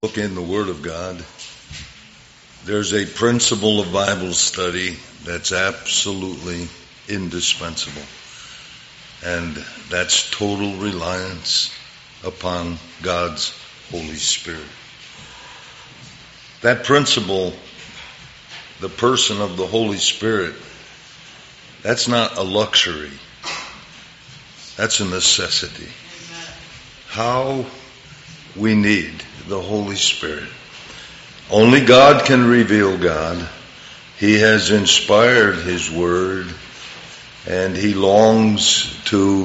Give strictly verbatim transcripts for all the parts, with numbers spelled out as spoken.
Look in the Word of God. There's a principle of Bible study that's absolutely indispensable, and that's total reliance upon God's Holy Spirit. That principle, the person of the Holy Spirit, that's not a luxury. That's a necessity. How we need the Holy Spirit. Only God can reveal God. He has inspired His Word, and He longs to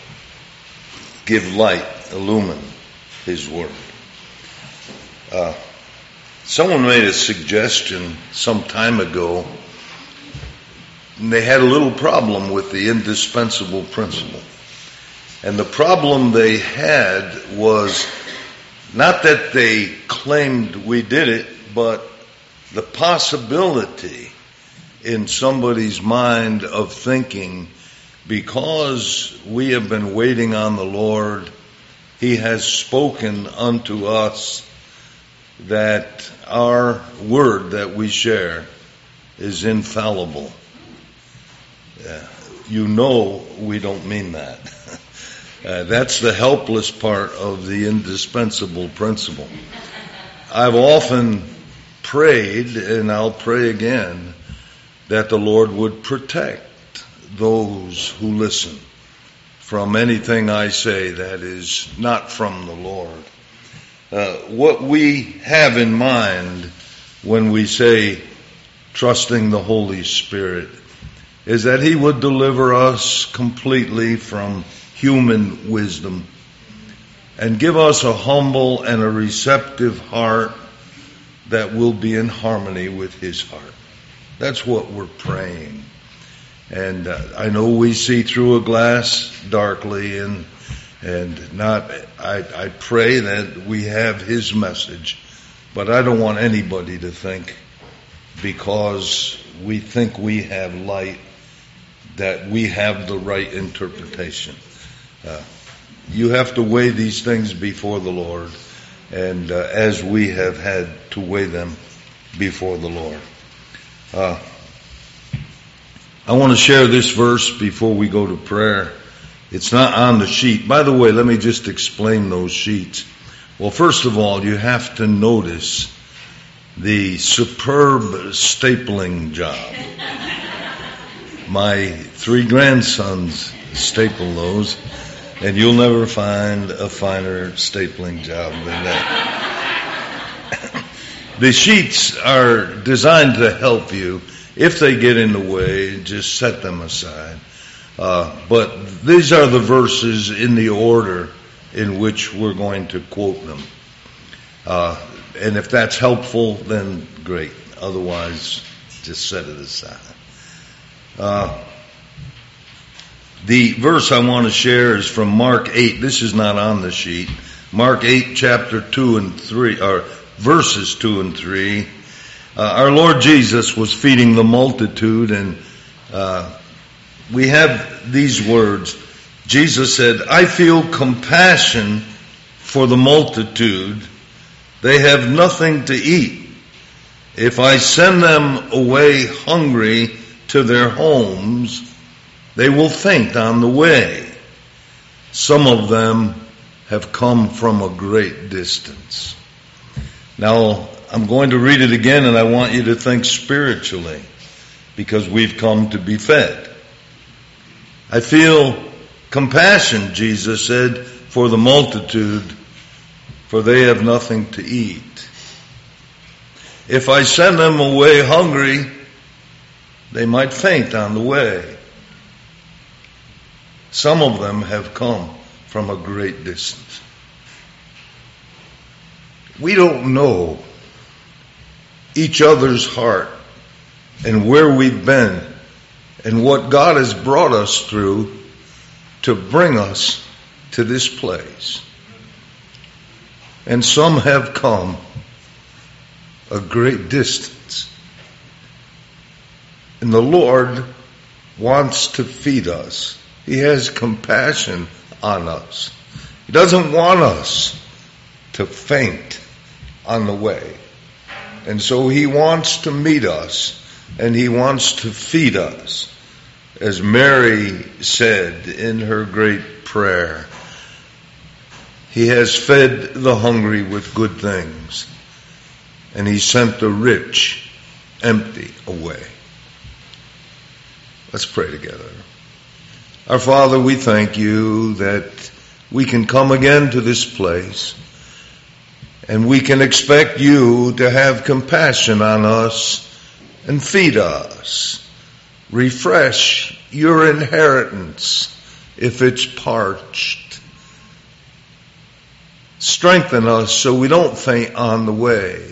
give light, illumine His Word. Uh, someone made a suggestion some time ago, and they had a little problem with the indispensable principle. And the problem they had was not that they claimed we did it, but the possibility in somebody's mind of thinking, because we have been waiting on the Lord, He has spoken unto us, that our word that we share is infallible. Yeah, you know we don't mean that. Uh, that's the helpless part of the indispensable principle. I've often prayed, and I'll pray again, that the Lord would protect those who listen from anything I say that is not from the Lord. Uh, what we have in mind when we say trusting the Holy Spirit is that He would deliver us completely from human wisdom and give us a humble and a receptive heart that will be in harmony with His heart. That's what we're praying. And uh, I know we see through a glass darkly, and and not. I, I pray that we have His message, but I don't want anybody to think because we think we have light that we have the right interpretation. Uh, you have to weigh these things before the Lord, and uh, as we have had to weigh them before the Lord. Uh, I want to share this verse before we go to prayer. It's not on the sheet. By the way, let me just explain those sheets. Well, first of all, you have to notice the superb stapling job. My three grandsons staple those, and you'll never find a finer stapling job than that. The sheets are designed to help you. If they get in the way, just set them aside. Uh, but these are the verses in the order in which we're going to quote them. Uh, and if that's helpful, then great. Otherwise, just set it aside. Uh, The verse I want to share is from Mark eight. This is not on the sheet. Mark eight, chapter two and three, or verses two and three. Uh, our Lord Jesus was feeding the multitude, and uh, we have these words. Jesus said, "I feel compassion for the multitude. They have nothing to eat. If I send them away hungry to their homes, they will faint on the way. Some of them have come from a great distance." Now, I'm going to read it again, and I want you to think spiritually, because we've come to be fed. I feel compassion, Jesus said, for the multitude, for they have nothing to eat. If I send them away hungry, they might faint on the way. Some of them have come from a great distance. We don't know each other's heart and where we've been and what God has brought us through to bring us to this place. And some have come a great distance. And the Lord wants to feed us. He has compassion on us. He doesn't want us to faint on the way. And so he wants to meet us, and he wants to feed us. As Mary said in her great prayer, he has fed the hungry with good things, and he sent the rich empty away. Let's pray together. Our Father, we thank you that we can come again to this place, and we can expect you to have compassion on us and feed us. Refresh your inheritance if it's parched. Strengthen us so we don't faint on the way.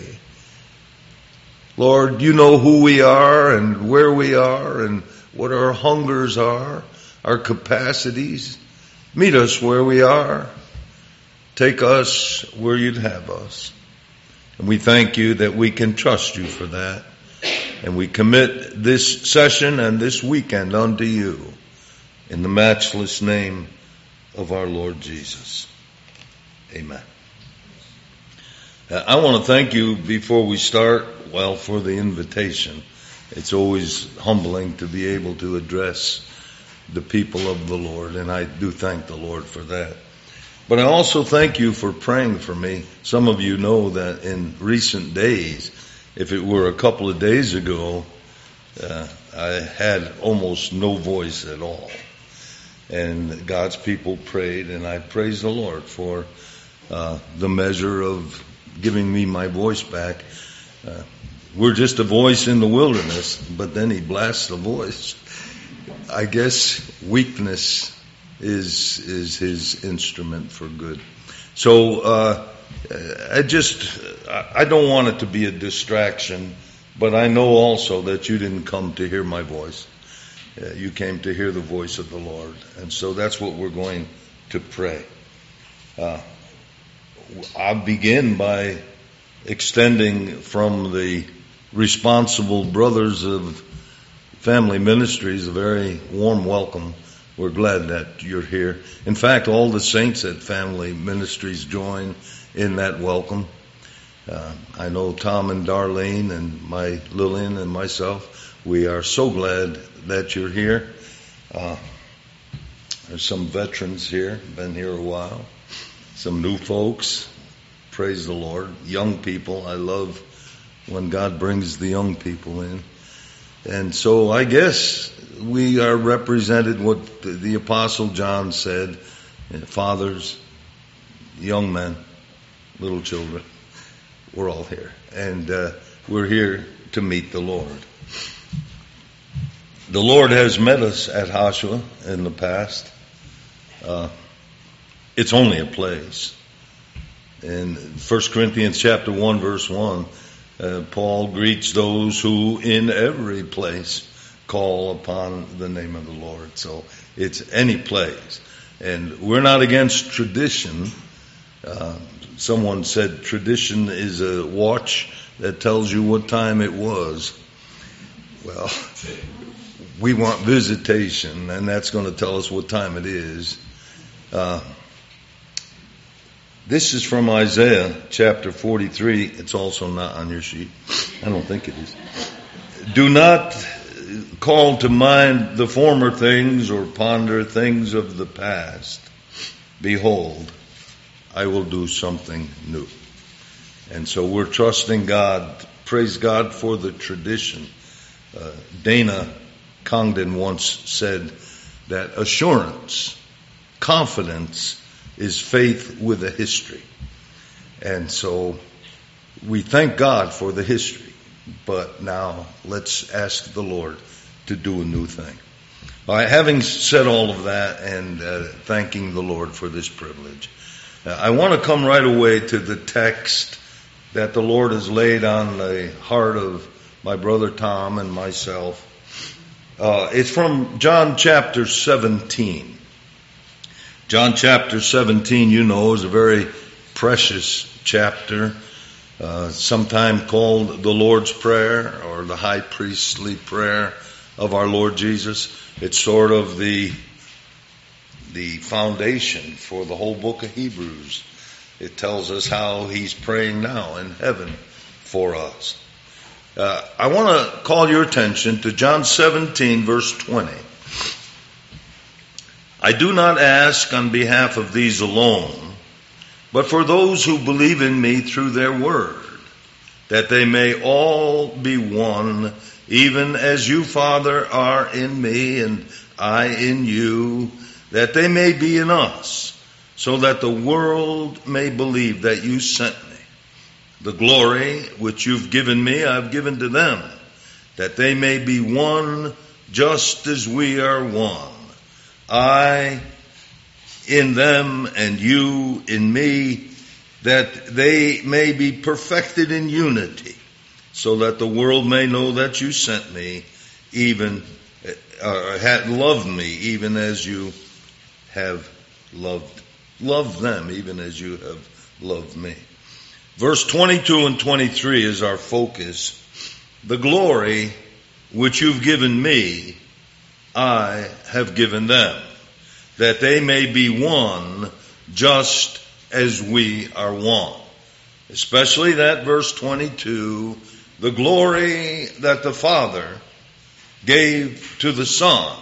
Lord, you know who we are and where we are and what our hungers are, our capacities. Meet us where we are. Take us where you'd have us. And we thank you that we can trust you for that. And we commit this session and this weekend unto you in the matchless name of our Lord Jesus. Amen. Uh, I want to thank you before we start, well, for the invitation. It's always humbling to be able to address the people of the Lord, and I do thank the Lord for that. But I also thank you for praying for me. Some of you know that in recent days, if it were a couple of days ago, uh, I had almost no voice at all. And God's people prayed, and I praise the Lord for uh, the measure of giving me my voice back. Uh, we're just a voice in the wilderness, but then he blasts the voice. I guess weakness is is his instrument for good. So uh, I just I don't want it to be a distraction, but I know also that you didn't come to hear my voice. Uh, you came to hear the voice of the Lord, and so that's what we're going to pray. Uh, I'll begin by extending from the responsible brothers of Family Ministries a very warm welcome. We're glad that you're here. In fact, all the saints at Family Ministries join in that welcome. Uh, I know Tom and Darlene and my Lillian and myself, we are so glad that you're here. Uh, there's some veterans here, been here a while. Some new folks, praise the Lord. Young people, I love when God brings the young people in. And so I guess we are represented what the, the Apostle John said, fathers, young men, little children, we're all here. And uh, we're here to meet the Lord. The Lord has met us at Joshua in the past. Uh, it's only a place. In First Corinthians chapter one, verse one, Uh, Paul greets those who in every place call upon the name of the Lord. So it's any place. And we're not against tradition. Uh, someone said tradition is a watch that tells you what time it was. Well, we want visitation, and that's going to tell us what time it is. Uh, This is from Isaiah chapter forty-three. It's also not on your sheet. I don't think it is. Do not call to mind the former things or ponder things of the past. Behold, I will do something new. And so we're trusting God. Praise God for the tradition. Uh, Dana Congdon once said that assurance, confidence, is faith with a history. And so we thank God for the history. But now let's ask the Lord to do a new thing. All right, having said all of that and uh, thanking the Lord for this privilege, uh, I want to come right away to the text that the Lord has laid on the heart of my brother Tom and myself. Uh, it's from John chapter seventeen. John chapter seventeen, you know, is a very precious chapter, uh, sometimes called the Lord's Prayer or the high priestly prayer of our Lord Jesus. It's sort of the the foundation for the whole book of Hebrews. It tells us how he's praying now in heaven for us. Uh, I want to call your attention to John seventeen, verse twenty. I do not ask on behalf of these alone, but for those who believe in me through their word, that they may all be one, even as you, Father, are in me and I in you, that they may be in us, so that the world may believe that you sent me. The glory which you've given me, I've given to them, that they may be one just as we are one. I in them and you in me, that they may be perfected in unity, so that the world may know that you sent me, even uh, had loved me, even as you have loved loved them, even as you have loved me. Verse twenty-two and twenty-three is our focus. The glory which you've given me, I have given them, that they may be one just as we are one. Especially that verse twenty-two, the glory that the Father gave to the Son.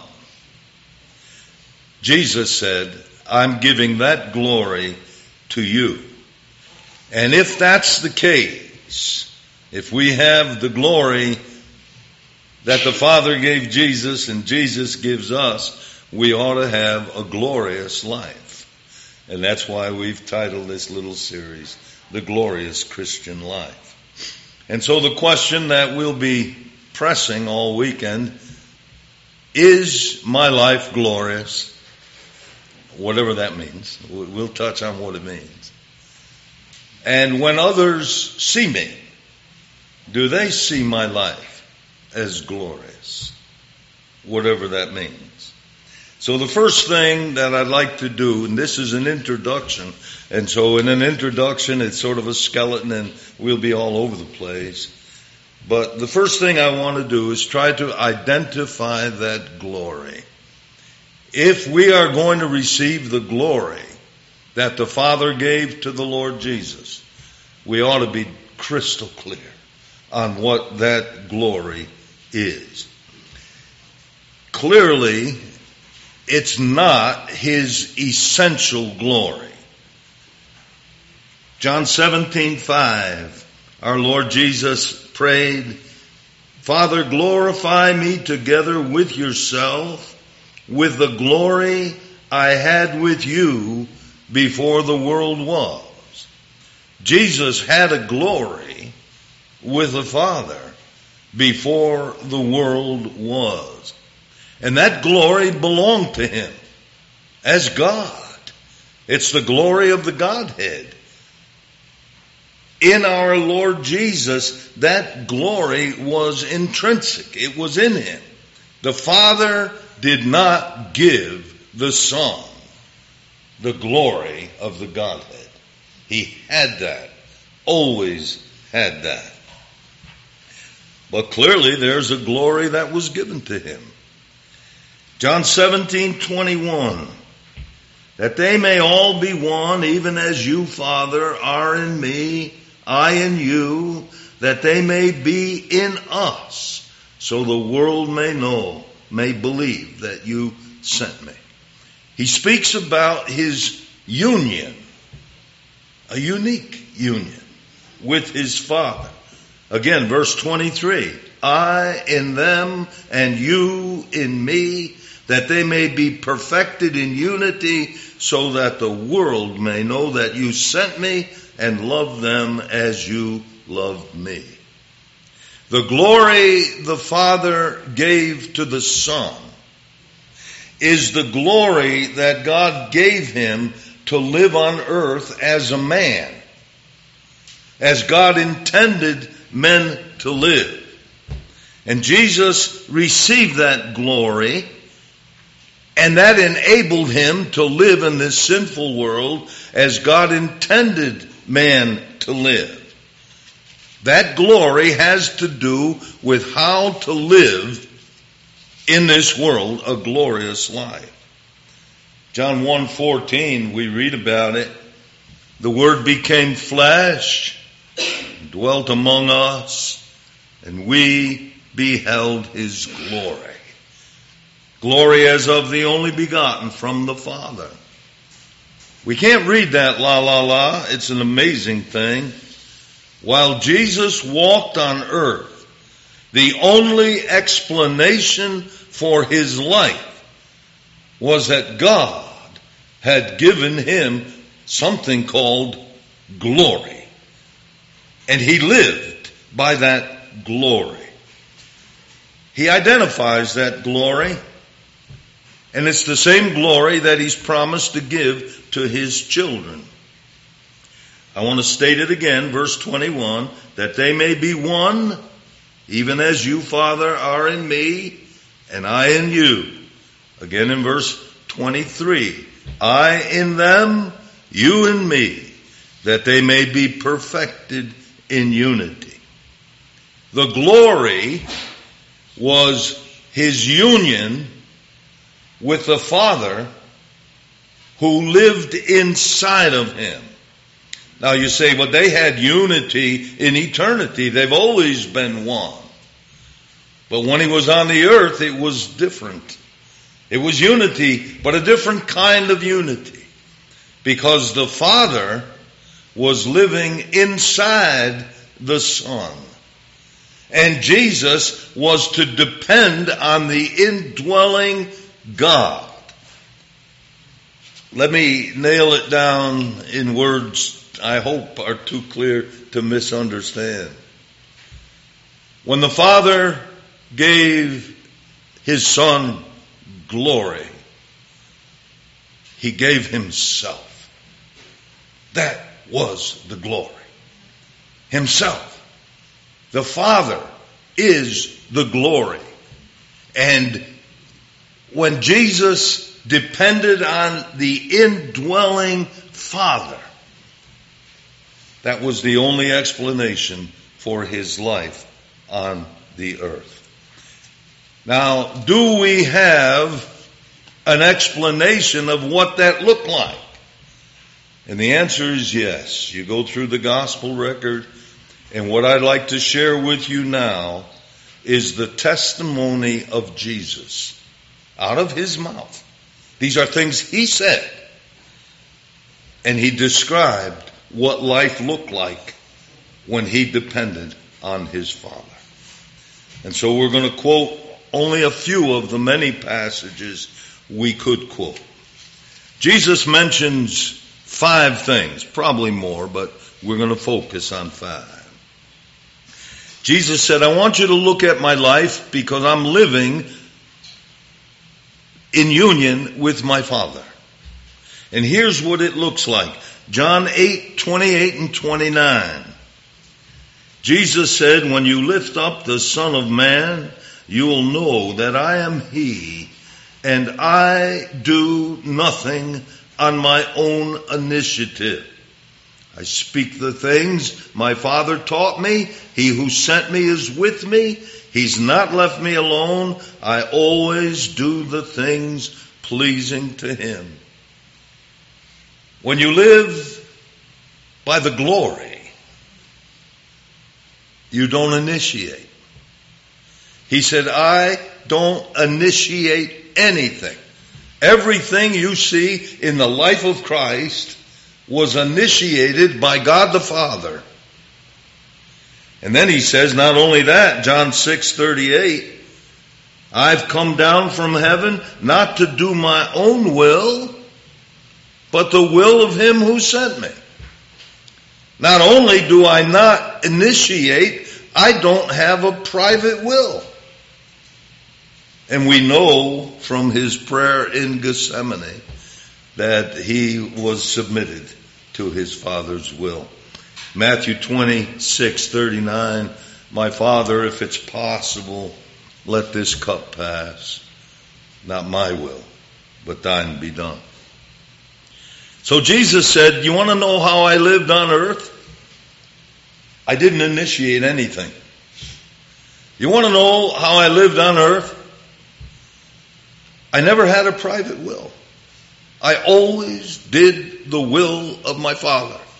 Jesus said, I'm giving that glory to you. And if that's the case, if we have the glory that the Father gave Jesus and Jesus gives us, we ought to have a glorious life. And that's why we've titled this little series, The Glorious Christian Life. And so the question that we'll be pressing all weekend, is my life glorious? Whatever that means. We'll touch on what it means. And when others see me, do they see my life as glorious? Whatever that means. So the first thing that I'd like to do, and this is an introduction, and so in an introduction it's sort of a skeleton and we'll be all over the place. But the first thing I want to do is try to identify that glory. If we are going to receive the glory that the Father gave to the Lord Jesus, we ought to be crystal clear on what that glory is. Clearly, it's not his essential glory. John seventeen five, our Lord Jesus prayed, Father, glorify me together with yourself, with the glory I had with you before the world was. Jesus had a glory with the Father before the world was. And that glory belonged to him as God. It's the glory of the Godhead. In our Lord Jesus, that glory was intrinsic. It was in him. The Father did not give the Son the glory of the Godhead. He had that. Always had that. But clearly there's a glory that was given to him. John seventeen twenty-one, that they may all be one, even as you, Father, are in me, I in you, that they may be in us, so the world may know, may believe that you sent me. He speaks about his union, a unique union with his Father. Again, verse twenty-three, I in them and you in me, that they may be perfected in unity, so that the world may know that you sent me and love them as you loved me. The glory the Father gave to the Son is the glory that God gave him to live on earth as a man, as God intended men to live. And Jesus received that glory, and that enabled him to live in this sinful world as God intended man to live. That glory has to do with how to live in this world a glorious life. John one fourteen, we read about it. The Word became flesh, dwelt among us, and we beheld His glory. Glory as of the only begotten from the Father. We can't read that la la la. It's an amazing thing. While Jesus walked on earth, the only explanation for His life was that God had given Him something called glory. And He lived by that glory. He identifies that glory. And it's the same glory that He's promised to give to His children. I want to state it again, verse twenty-one, that they may be one, even as you, Father, are in me, and I in you. Again in verse twenty-three, I in them, you in me, that they may be perfected in unity. The glory was His union with the Father who lived inside of Him. Now you say, well, they had unity in eternity. They've always been one. But when He was on the earth, it was different. It was unity, but a different kind of unity. Because the Father was living inside the Son. And Jesus was to depend on the indwelling God. Let me nail it down in words I hope are too clear to misunderstand. When the Father gave His Son glory, He gave Himself. That was the glory. Himself. The Father is the glory. And when Jesus depended on the indwelling Father, that was the only explanation for His life on the earth. Now, do we have an explanation of what that looked like? And the answer is yes. You go through the gospel record, and what I'd like to share with you now is the testimony of Jesus out of His mouth. These are things He said. And He described what life looked like when He depended on His Father. And so we're going to quote only a few of the many passages we could quote. Jesus mentions five things, probably more, but we're going to focus on five. Jesus said, I want you to look at my life because I'm living in union with my Father. And here's what it looks like. John eight, twenty-eight and twenty-nine. Jesus said, when you lift up the Son of Man, you will know that I am He, and I do nothing on my own initiative. I speak the things my Father taught me. He who sent me is with me. He's not left me alone. I always do the things pleasing to Him. When you live by the glory, you don't initiate. He said, I don't initiate anything. Everything you see in the life of Christ was initiated by God the Father. And then He says, not only that, John six thirty-eight, I've come down from heaven not to do my own will, but the will of Him who sent me. Not only do I not initiate, I don't have a private will. And we know from His prayer in Gethsemane that He was submitted to His Father's will. Matthew twenty-six thirty-nine, my Father, if it's possible, let this cup pass. Not my will, but thine be done. So Jesus said, you want to know how I lived on earth? I didn't initiate anything. You want to know how I lived on earth? I never had a private will. I always did the will of my Father.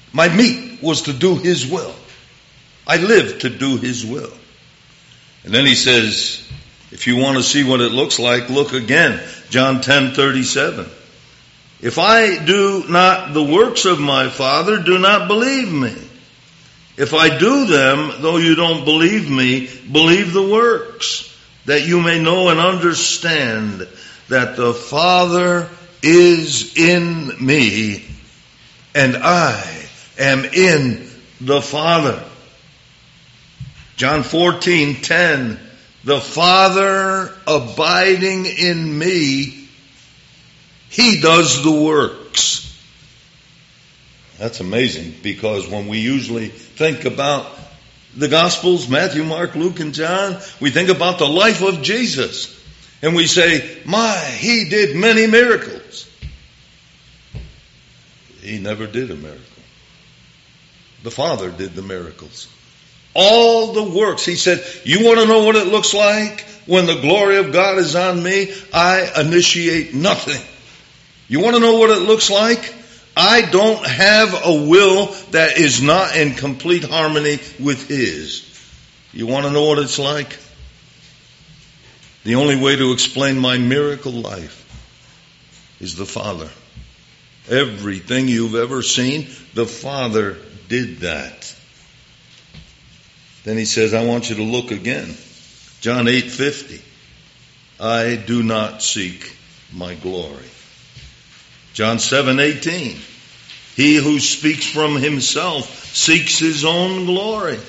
My meat was to do His will. I live to do His will. And then He says, if you want to see what it looks like, look again. John ten thirty-seven. If I do not the works of my Father, do not believe me. If I do them, though you don't believe me, believe the works, that you may know and understand that the Father is in me, and I am in the Father. John fourteen ten. The Father abiding in me, He does the works. That's amazing, because when we usually think about the Gospels, Matthew, Mark, Luke, and John, we think about the life of Jesus. And we say, my, He did many miracles. He never did a miracle. The Father did the miracles. All the works. He said, you want to know what it looks like when the glory of God is on me? I initiate nothing. You want to know what it looks like? I don't have a will that is not in complete harmony with His. You want to know what it's like? The only way to explain my miracle life is the Father. Everything you've ever seen, the Father did that. Then He says, I want you to look again. John eight fifty. I do not seek my glory. John seven eighteen. He who speaks from himself seeks his own glory.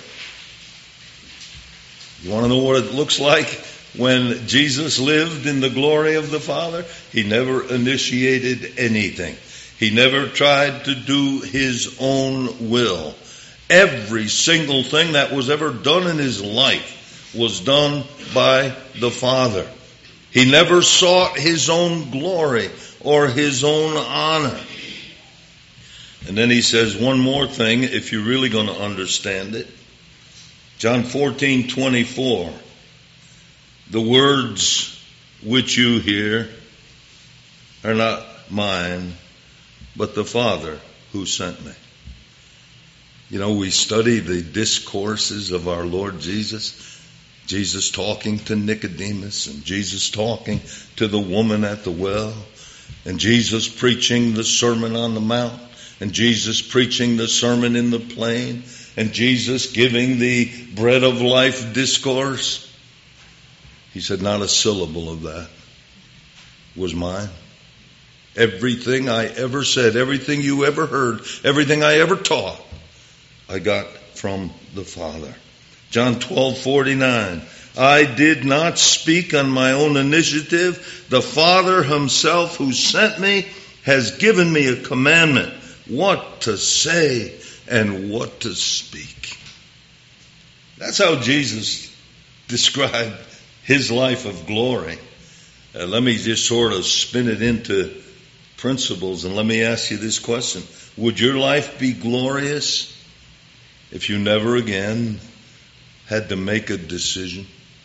You want to know what it looks like when Jesus lived in the glory of the Father? He never initiated anything. He never tried to do His own will. Every single thing that was ever done in His life was done by the Father. He never sought His own glory or His own honor. And then He says one more thing, if you're really going to understand it. John fourteen twenty-four. The words which you hear are not mine, but the Father who sent me. You know, we study the discourses of our Lord Jesus. Jesus talking to Nicodemus, and Jesus talking to the woman at the well, and Jesus preaching the Sermon on the Mount, and Jesus preaching the Sermon in the Plain, and Jesus giving the bread of life discourse. He said, not a syllable of that was mine. Everything I ever said, everything you ever heard, everything I ever taught, I got from the Father. John twelve forty-nine. I did not speak on my own initiative. The Father Himself who sent me has given me a commandment, what to say and what to speak. That's how Jesus described His life of glory. Uh, let me just sort of spin it into principles, and let me ask you this question. Would your life be glorious if you never again had to make a decision?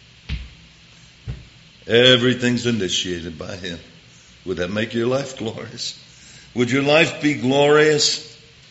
Everything's initiated by Him. Would that make your life glorious? Would your life be glorious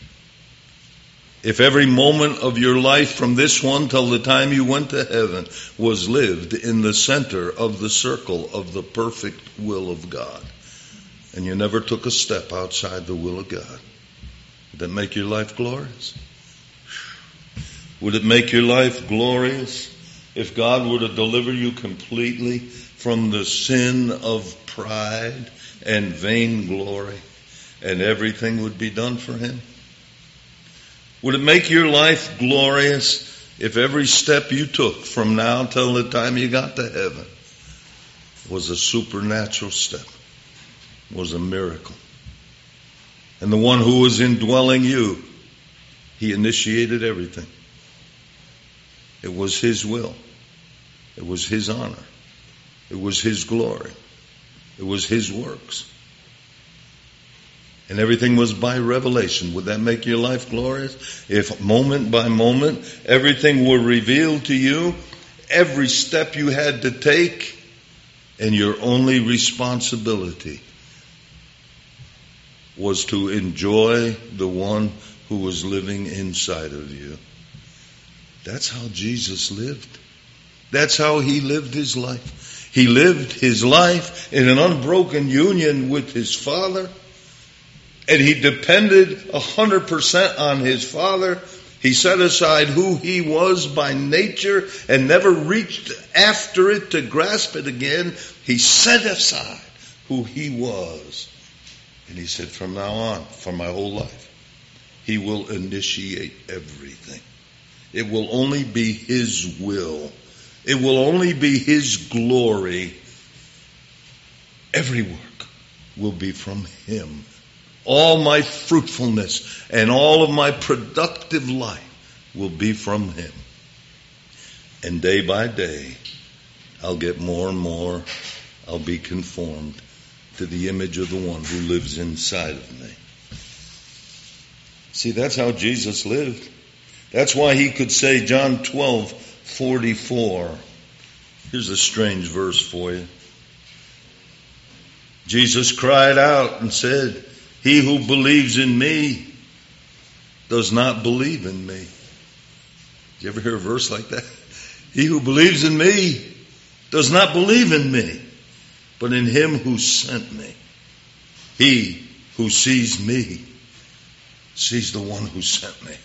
if every moment of your life from this one till the time you went to heaven was lived in the center of the circle of the perfect will of God, and you never took a step outside the will of God? Would that make your life glorious? Would it make your life glorious if God were to deliver you completely from the sin of pride and vainglory, and everything would be done for Him? Would it make your life glorious if every step you took from now till the time you got to heaven was a supernatural step, was a miracle? And the one who was indwelling you, He initiated everything. It was His will. It was His honor. It was His glory. It was His works. And everything was by revelation. Would that make your life glorious? If moment by moment everything were revealed to you, every step you had to take, and your only responsibility was to enjoy the one who was living inside of you. That's how Jesus lived. That's how he lived his life. He lived his life in an unbroken union with his Father. And he depended a hundred percent on his Father. He set aside who he was by nature and never reached after it to grasp it again. He set aside who he was. And he said, from now on, for my whole life, he will initiate everything. It will only be his will. It will only be his glory. Every work will be from him. All my fruitfulness and all of my productive life will be from him. And day by day, I'll get more and more. I'll be conformed to the image of the one who lives inside of me. See, that's how Jesus lived. That's why he could say, John twelve forty-four. Here's a strange verse for you. Jesus cried out and said, he who believes in me does not believe in me. Did you ever hear a verse like that? He who believes in me does not believe in me, but in him who sent me. He who sees me sees the one who sent me.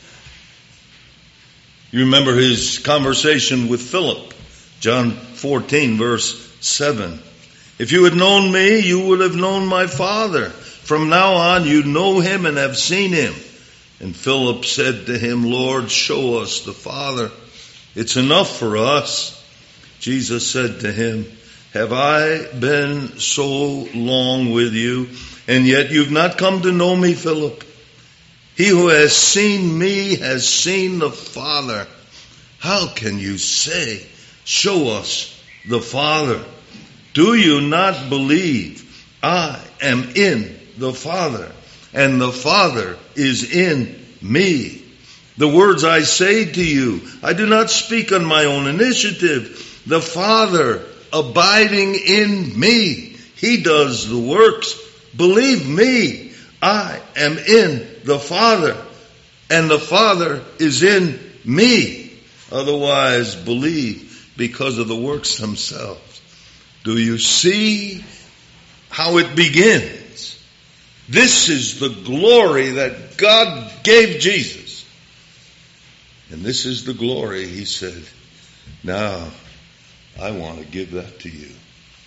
You remember his conversation with Philip, John fourteen, verse seven. If you had known me, you would have known my Father. From now on, you know him and have seen him. And Philip said to him, Lord, show us the Father. It's enough for us. Jesus said to him, have I been so long with you, and yet you've not come to know me, Philip? He who has seen me has seen the Father. How can you say, show us the Father? Do you not believe I am in the Father, and the Father is in me? The words I say to you, I do not speak on my own initiative. The Father abiding in me, he does the works. Believe me, I am in the Father, and the Father is in me. Otherwise, believe because of the works themselves. Do you see how it begins? This is the glory that God gave Jesus. And this is the glory, he said, now I want to give that to you.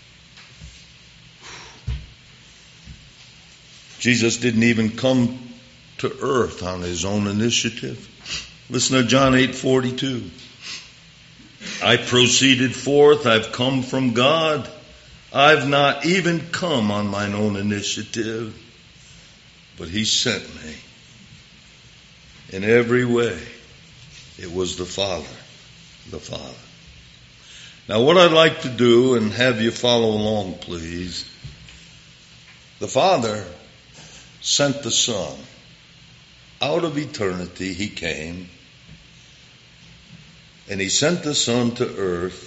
Jesus didn't even come to earth on his own initiative. Listen to John eight forty-two. I proceeded forth, I've come from God. I've not even come on mine own initiative, but he sent me. In every way, it was the Father, the Father. Now what I'd like to do, and have you follow along please, the Father sent the Son. Out of eternity he came, and he sent the Son to earth.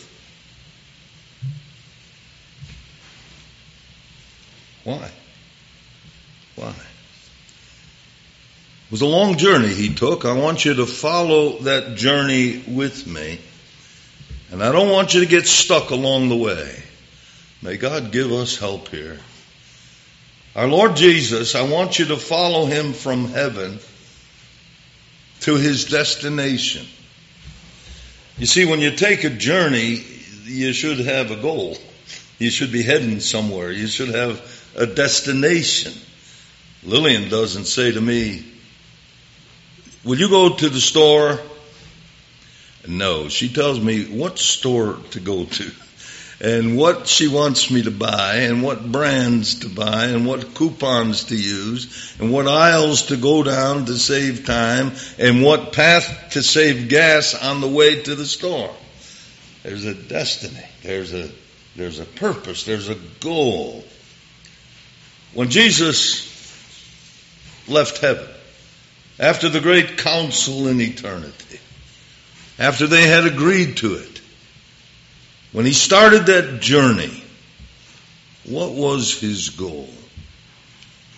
Why? Why? It was a long journey he took. I want you to follow that journey with me. And I don't want you to get stuck along the way. May God give us help here. Our Lord Jesus, I want you to follow him from heaven to his destination. You see, when you take a journey, you should have a goal. You should be heading somewhere. You should have a destination. Lillian doesn't say to me, will you go to the store? No, she tells me what store to go to and what she wants me to buy and what brands to buy and what coupons to use and what aisles to go down to save time and what path to save gas on the way to the store. There's a destiny. There's a, there's a purpose. There's a goal. When Jesus left heaven, after the great council in eternity, after they had agreed to it, when he started that journey, what was his goal?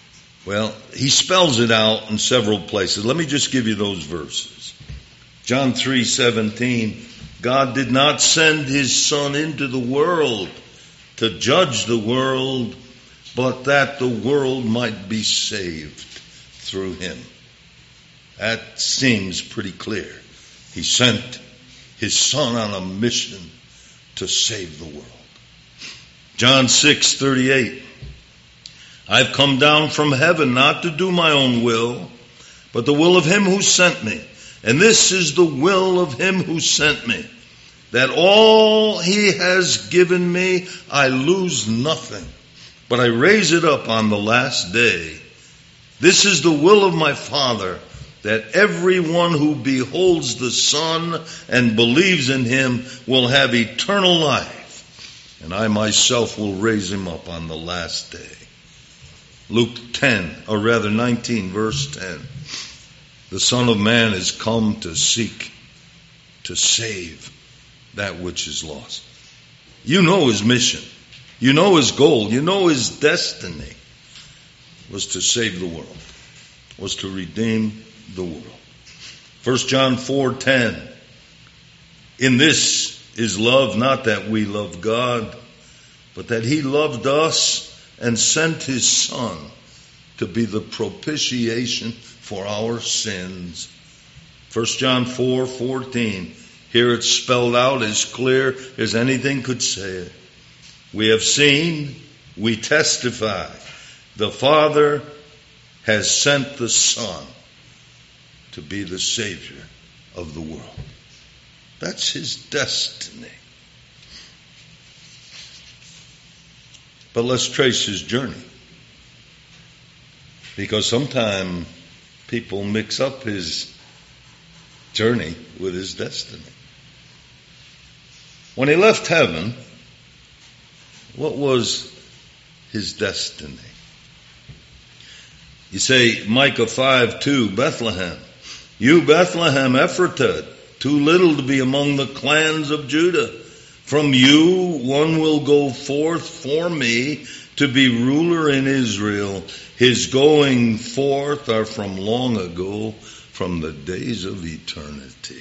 Well, he spells it out in several places. Let me just give you those verses. John three seventeen, God did not send his Son into the world to judge the world, but that the world might be saved through him. That seems pretty clear. He sent his Son on a mission to save the world. John six thirty-eight, I've come down from heaven not to do my own will, but the will of him who sent me. And this is the will of him who sent me, that all he has given me, I lose nothing, but I raise it up on the last day. This is the will of my Father, that everyone who beholds the Son and believes in him will have eternal life, and I myself will raise him up on the last day. Luke ten, or rather nineteen, verse ten. The Son of Man is come to seek, to save that which is lost. You know his mission. You know his goal. You know his destiny was to save the world, was to redeem the world. First John four ten. In this is love, not that we love God, but that he loved us and sent his Son to be the propitiation for our sins. First John four fourteen. Here it's spelled out as clear as anything could say it. We have seen, we testify, the Father has sent the Son to be the Savior of the world. That's his destiny. But let's trace his journey, because sometimes people mix up his journey with his destiny. When he left heaven, what was his destiny? You say, Micah five two, Bethlehem. You, Bethlehem Ephratah, too little to be among the clans of Judah. From you one will go forth for me to be ruler in Israel. His going forth are from long ago, from the days of eternity.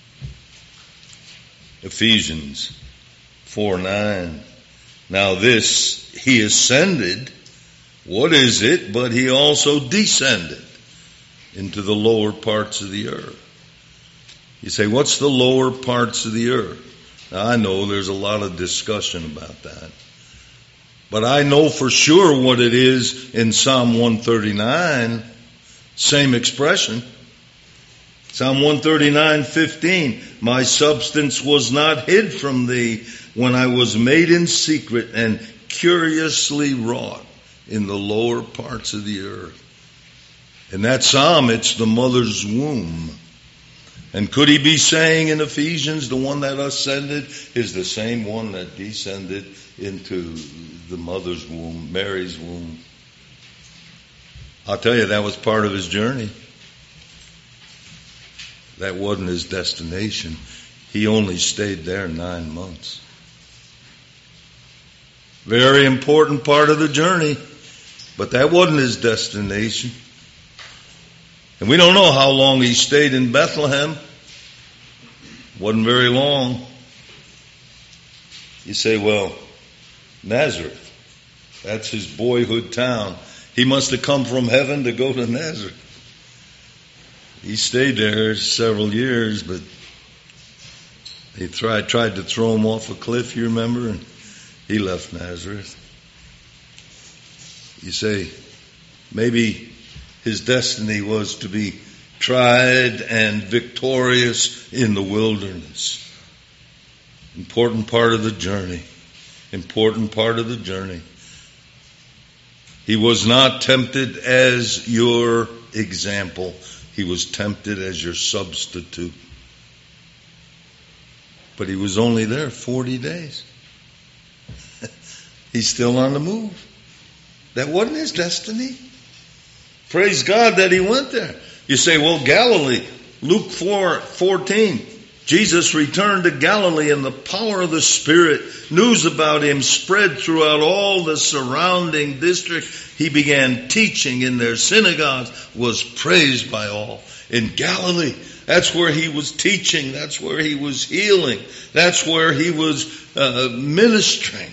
Ephesians four nine. Now this, he ascended. What is it? But he also descended into the lower parts of the earth. You say, what's the lower parts of the earth? Now, I know there's a lot of discussion about that. But I know for sure what it is in Psalm one thirty-nine. Same expression. Psalm one thirty-nine fifteen. My substance was not hid from thee when I was made in secret and curiously wrought in the lower parts of the earth. In that psalm, it's the mother's womb. And could he be saying in Ephesians, the one that ascended is the same one that descended into the mother's womb, Mary's womb? I'll tell you, that was part of his journey. That wasn't his destination. He only stayed there nine months. Very important part of the journey, but that wasn't his destination. And we don't know how long he stayed in Bethlehem. Wasn't very long. You say, well, Nazareth, that's his boyhood town. He must have come from heaven to go to Nazareth. He stayed there several years, but they tried, tried to throw him off a cliff, you remember, and he left Nazareth. You say, maybe his destiny was to be tried and victorious in the wilderness. Important part of the journey. Important part of the journey. He was not tempted as your example. He was tempted as your substitute. But he was only there forty days. He's still on the move. That wasn't his destiny. Praise God that he went there. You say, well, Galilee, Luke four fourteen. Jesus returned to Galilee in the power of the Spirit. News about him spread throughout all the surrounding district. He began teaching in their synagogues, was praised by all. In Galilee, that's where he was teaching. That's where he was healing. That's where he was uh, ministering.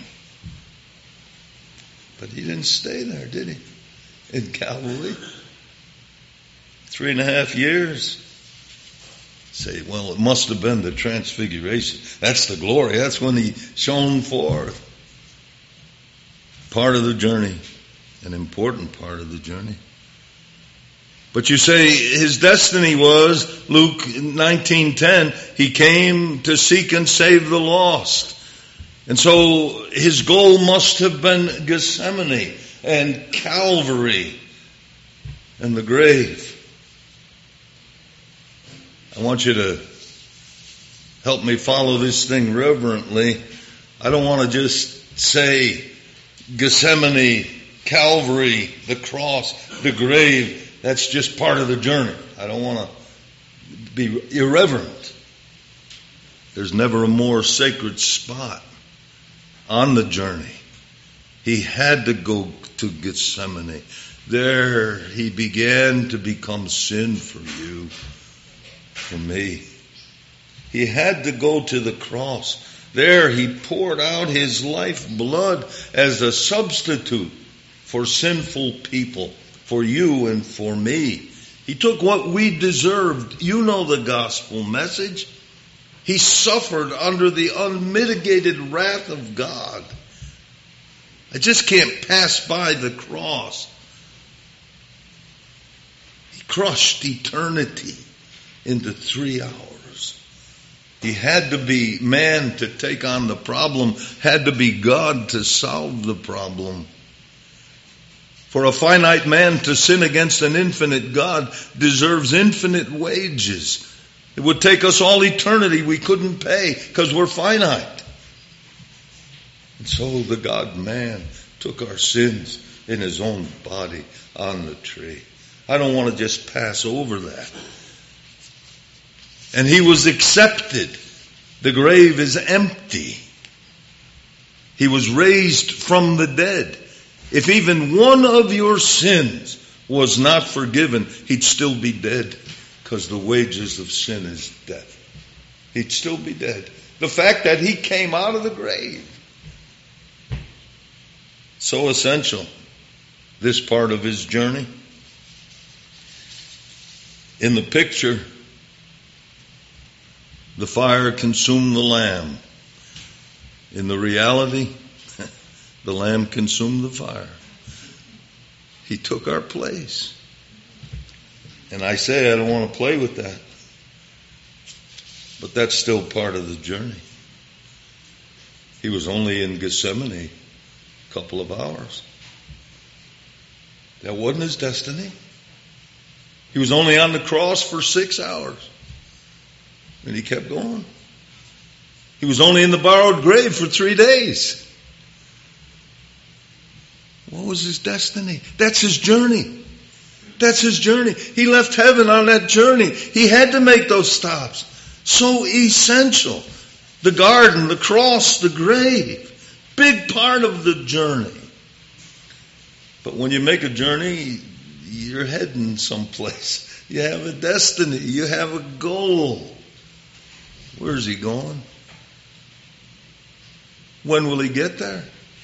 But he didn't stay there, did he? In Galilee. Three and a half years. Say, well, it must have been the transfiguration. That's the glory. That's when he shone forth. Part of the journey. An important part of the journey. But you say his destiny was, Luke nineteen ten, he came to seek and save the lost. And so his goal must have been Gethsemane and Calvary and the grave. I want you to help me follow this thing reverently. I don't want to just say Gethsemane, Calvary, the cross, the grave. That's just part of the journey. I don't want to be irreverent. There's never a more sacred spot on the journey. He had to go to Gethsemane. There he began to become sin for you, for me. He had to go to the cross. There he poured out his life blood as a substitute for sinful people, for you and for me. He took what we deserved. You know the gospel message. He suffered under the unmitigated wrath of God. I just can't pass by the cross. He crushed eternity into three hours. He had to be man to take on the problem, had to be God to solve the problem. For a finite man to sin against an infinite God deserves infinite wages. It would take us all eternity we couldn't pay because we're finite. And so the God-man took our sins in his own body on the tree. I don't want to just pass over that. And he was accepted. The grave is empty. He was raised from the dead. If even one of your sins was not forgiven, he'd still be dead, because the wages of sin is death. He'd still be dead. The fact that he came out of the grave, so essential, this part of his journey. In the picture, the fire consumed the lamb. In the reality, the lamb consumed the fire. He took our place. And I say I don't want to play with that. But that's still part of the journey. He was only in Gethsemane a couple of hours. That wasn't his destiny. He was only on the cross for six hours. And he kept going. He was only in the borrowed grave for three days. What was his destiny? That's his journey. That's his journey. He left heaven on that journey. He had to make those stops. So essential. The garden, the cross, the grave. Big part of the journey. But when you make a journey, you're heading someplace. You have a destiny. You have a goal. Where's he going? When will he get there?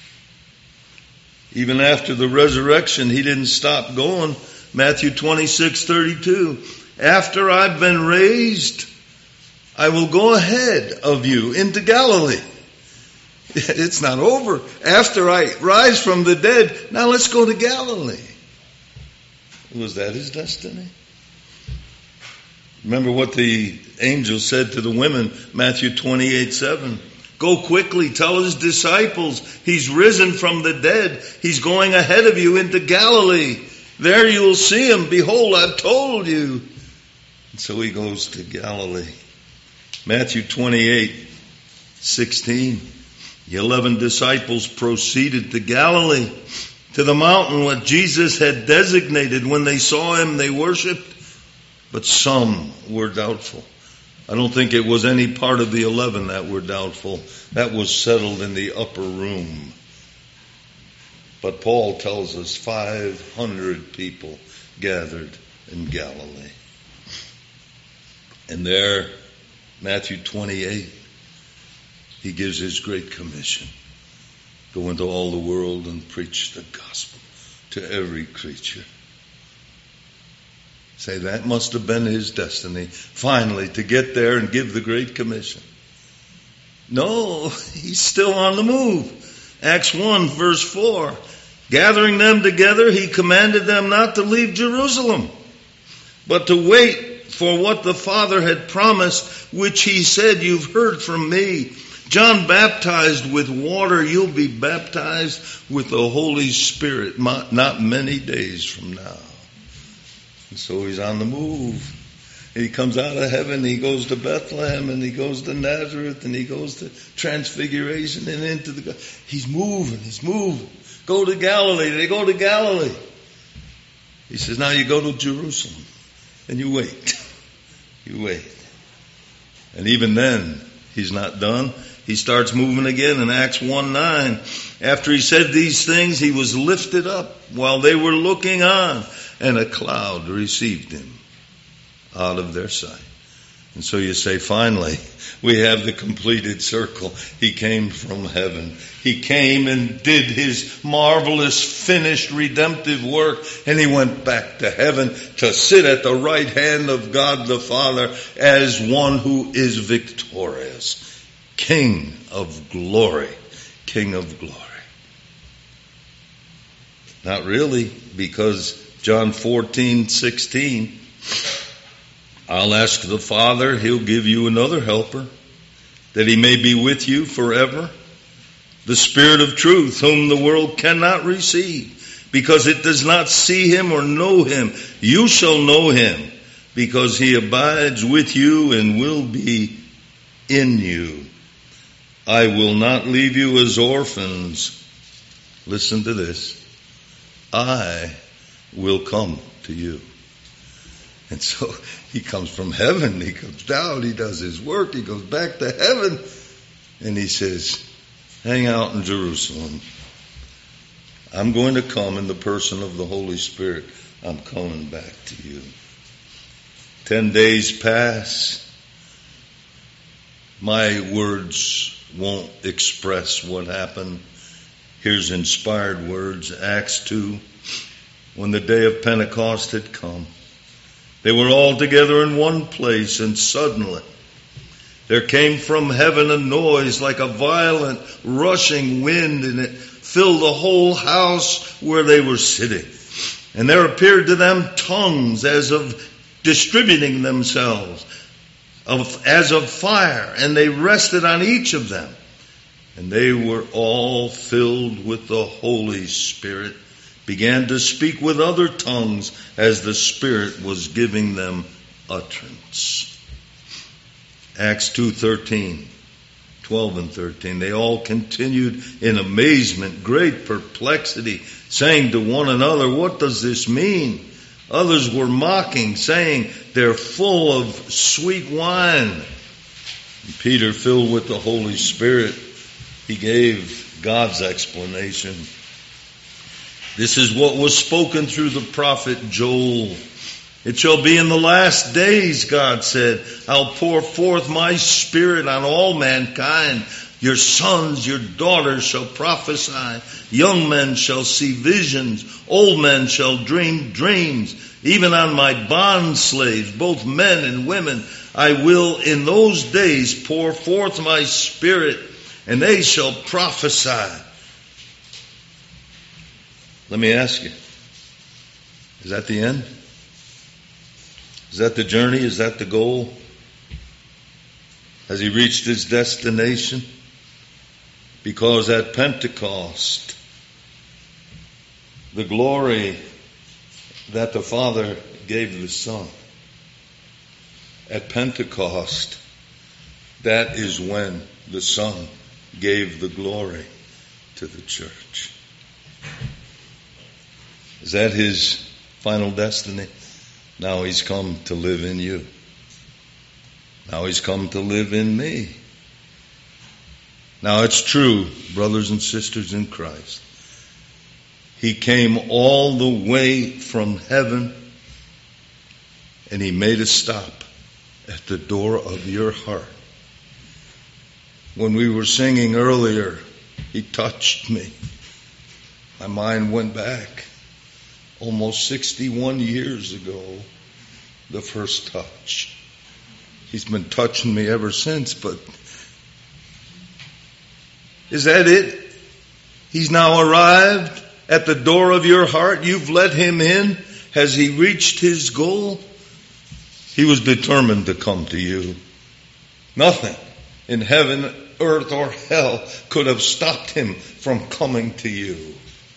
Even after the resurrection, he didn't stop going. Matthew twenty-six thirty-two. After I've been raised, I will go ahead of you into Galilee. It's not over. After I rise from the dead, now let's go to Galilee. Was that his destiny? Remember what the angel said to the women, Matthew twenty-eight seven. Go quickly, tell his disciples, he's risen from the dead. He's going ahead of you into Galilee. There you will see him. Behold, I've told you. And so he goes to Galilee. Matthew twenty-eight sixteen. The eleven disciples proceeded to Galilee, to the mountain what Jesus had designated. When they saw him, they worshipped, but some were doubtful. I don't think it was any part of the eleven that were doubtful. That was settled in the upper room. But Paul tells us five hundred people gathered in Galilee. And there, Matthew twenty-eight, he gives his great commission. Go into all the world and preach the gospel to every creature. Say, that must have been his destiny, finally, to get there and give the great commission. No, he's still on the move. Acts one, verse four. Gathering them together, he commanded them not to leave Jerusalem, but to wait for what the Father had promised, which he said, you've heard from me. John baptized with water, you'll be baptized with the Holy Spirit not many days from now. And so he's on the move. He comes out of heaven, he goes to Bethlehem, and he goes to Nazareth, and he goes to Transfiguration and into the... He's moving, he's moving. Go to Galilee. They go to Galilee. He says, now you go to Jerusalem, and you wait. You wait. And even then, he's not done. He starts moving again in Acts one nine. After he said these things, he was lifted up while they were looking on, and a cloud received him out of their sight. And so you say, finally, we have the completed circle. He came from heaven. He came and did his marvelous, finished, redemptive work, and he went back to heaven to sit at the right hand of God the Father as one who is victorious. King of glory. King of glory. Not really, because John fourteen sixteen, I'll ask the Father, he'll give you another helper, that he may be with you forever. The Spirit of truth, whom the world cannot receive, because it does not see him or know him. You shall know him, because he abides with you and will be in you. I will not leave you as orphans. Listen to this. I will come to you. And so he comes from heaven, he comes down, he does his work, he goes back to heaven, and he says, hang out in Jerusalem. I'm going to come in the person of the Holy Spirit. I'm coming back to you. Ten days pass. My words won't express what happened. Here's inspired words. Acts two. When the day of Pentecost had come, they were all together in one place, and suddenly there came from heaven a noise like a violent rushing wind, and it filled the whole house where they were sitting. And there appeared to them tongues as of distributing themselves, of, as of fire, and they rested on each of them. And they were all filled with the Holy Spirit, began to speak with other tongues as the Spirit was giving them utterance. Acts two thirteen, twelve and thirteen. They all continued in amazement, great perplexity, saying to one another, what does this mean? Others were mocking, saying, they're full of sweet wine. And Peter, filled with the Holy Spirit, he gave God's explanation. This is what was spoken through the prophet Joel. It shall be in the last days, God said, I'll pour forth my Spirit on all mankind. Your sons, your daughters shall prophesy. Young men shall see visions. Old men shall dream dreams. Even on my bond slaves, both men and women, I will in those days pour forth my Spirit, and they shall prophesy. Let me ask you, is that the end? Is that the journey? Is that the goal? Has he reached his destination? Because at Pentecost, the glory that the Father gave the Son, at Pentecost, that is when the Son gave the glory to the church. Is that his final destiny? Now he's come to live in you. Now he's come to live in me. Now it's true, brothers and sisters in Christ. He came all the way from heaven and he made a stop at the door of your heart. When we were singing earlier, he touched me. My mind went back almost sixty-one years ago, the first touch. He's been touching me ever since, but is that it? He's now arrived at the door of your heart. You've let him in. Has he reached his goal? He was determined to come to you. Nothing in heaven, earth, or hell could have stopped him from coming to you.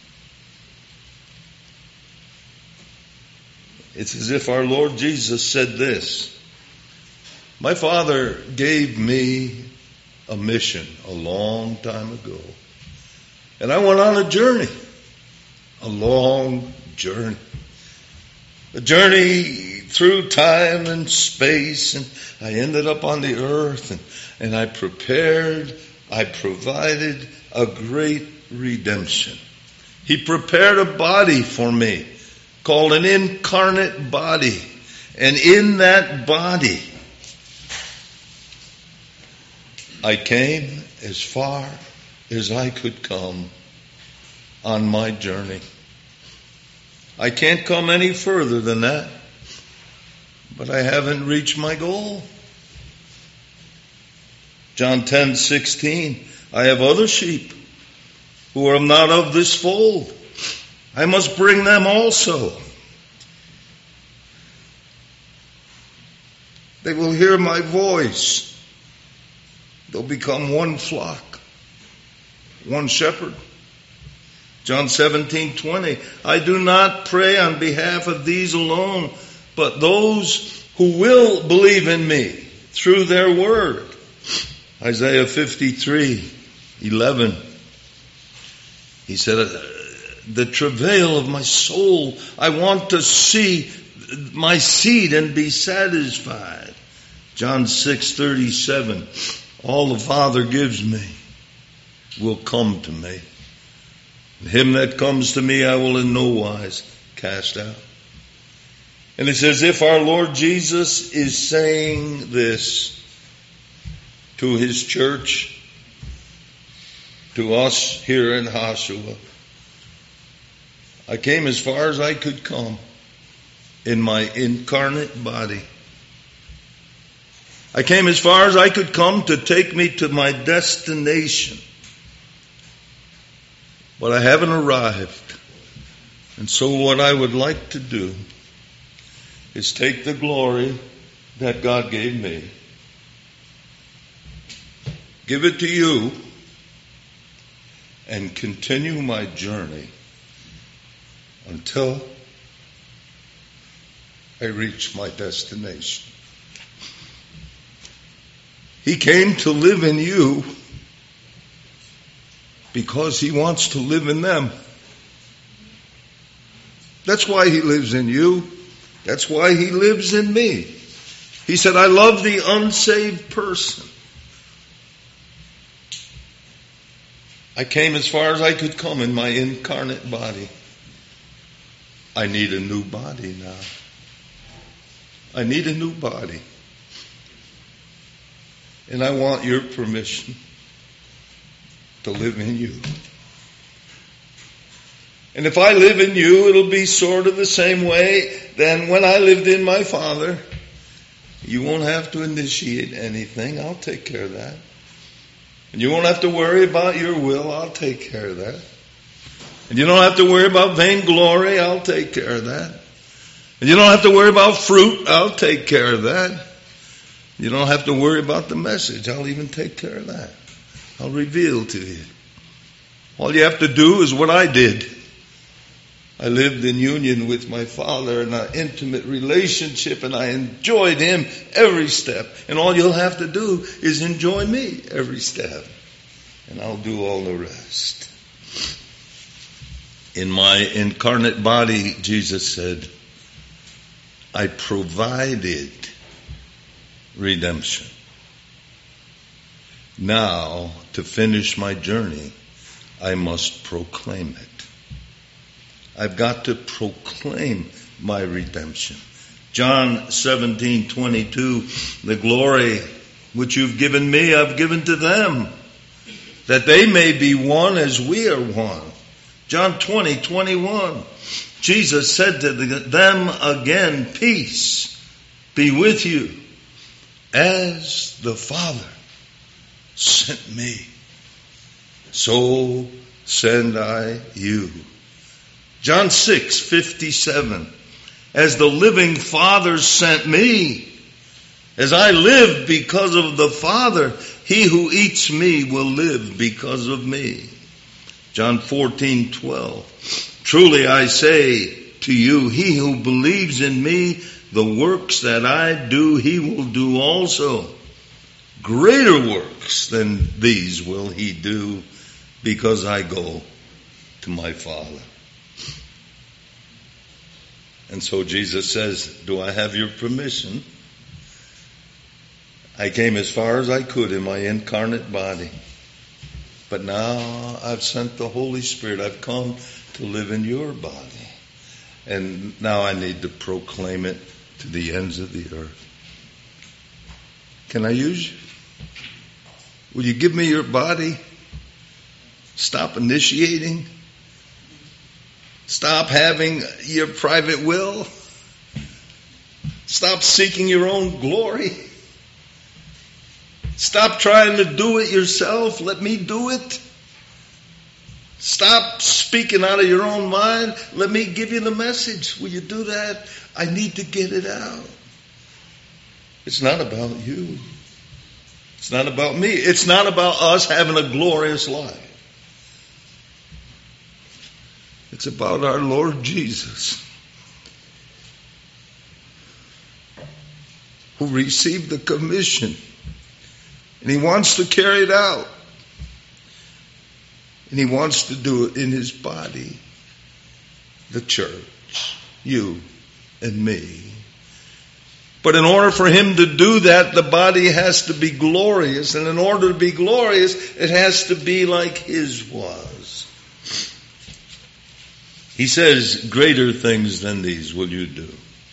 It's as if our Lord Jesus said this: my Father gave me a mission a long time ago, and I went on a journey, a long journey, a journey through time and space, and I ended up on the earth, and, and I prepared, I provided a great redemption. He prepared a body for me, called an incarnate body, and in that body, I came as far as I could come on my journey. I can't come any further than that, but I haven't reached my goal. John ten sixteen, I have other sheep who are not of this fold. I must bring them also. They will hear my voice. They'll become one flock, one shepherd. John seventeen twenty, I do not pray on behalf of these alone, but those who will believe in me through their word. Isaiah fifty-three eleven, he said, the travail of my soul, I want to see my seed and be satisfied. John six thirty-seven, all the Father gives me will come to me. Him that comes to me I will in no wise cast out. And it's as if our Lord Jesus is saying this to his church, to us here in Hashua. I came as far as I could come in my incarnate body. I came as far as I could come to take me to my destination. But I haven't arrived. And so what I would like to do is take the glory that God gave me, give it to you, and continue my journey until I reach my destination. He came to live in you because he wants to live in them. That's why he lives in you. That's why he lives in me. He said, I love the unsaved person. I came as far as I could come in my incarnate body. I need a new body now. I need a new body. And I want your permission to live in you. And if I live in you, it'll be sort of the same way than when I lived in my Father. You won't have to initiate anything. I'll take care of that. And you won't have to worry about your will. I'll take care of that. And you don't have to worry about vainglory. I'll take care of that. And you don't have to worry about fruit. I'll take care of that. You don't have to worry about the message. I'll even take care of that. I'll reveal to you. All you have to do is what I did. I lived in union with my Father in an intimate relationship, and I enjoyed him every step. And all you'll have to do is enjoy me every step. And I'll do all the rest. In my incarnate body, Jesus said, I provided redemption. Now, to finish my journey, I must proclaim it. I've got to proclaim my redemption. John seventeen twenty-two, the glory which you've given me, I've given to them, that they may be one as we are one. John twenty twenty-one, Jesus said to them again, peace be with you, as the Father sent me, so send I you. John six fifty-seven, as the living Father sent me, as I live because of the Father, he who eats me will live because of me. John fourteen twelve, truly I say to you, he who believes in me, the works that I do, he will do also. Greater works than these will he do, because I go to my Father. And so Jesus says, do I have your permission? I came as far as I could in my incarnate body. But now I've sent the Holy Spirit. I've come to live in your body. And now I need to proclaim it to the ends of the earth. Can I use you? Will you give me your body? Stop initiating. Stop having your private will. Stop seeking your own glory. Stop trying to do it yourself. Let me do it. Stop speaking out of your own mind. Let me give you the message. Will you do that? I need to get it out. It's not about you. It's not about me. It's not about us having a glorious life. It's about our Lord Jesus, who received the commission, and he wants to carry it out. And he wants to do it in his body, the church, you and me. But in order for him to do that, the body has to be glorious. And in order to be glorious, it has to be like his was. He says, greater things than these will you do.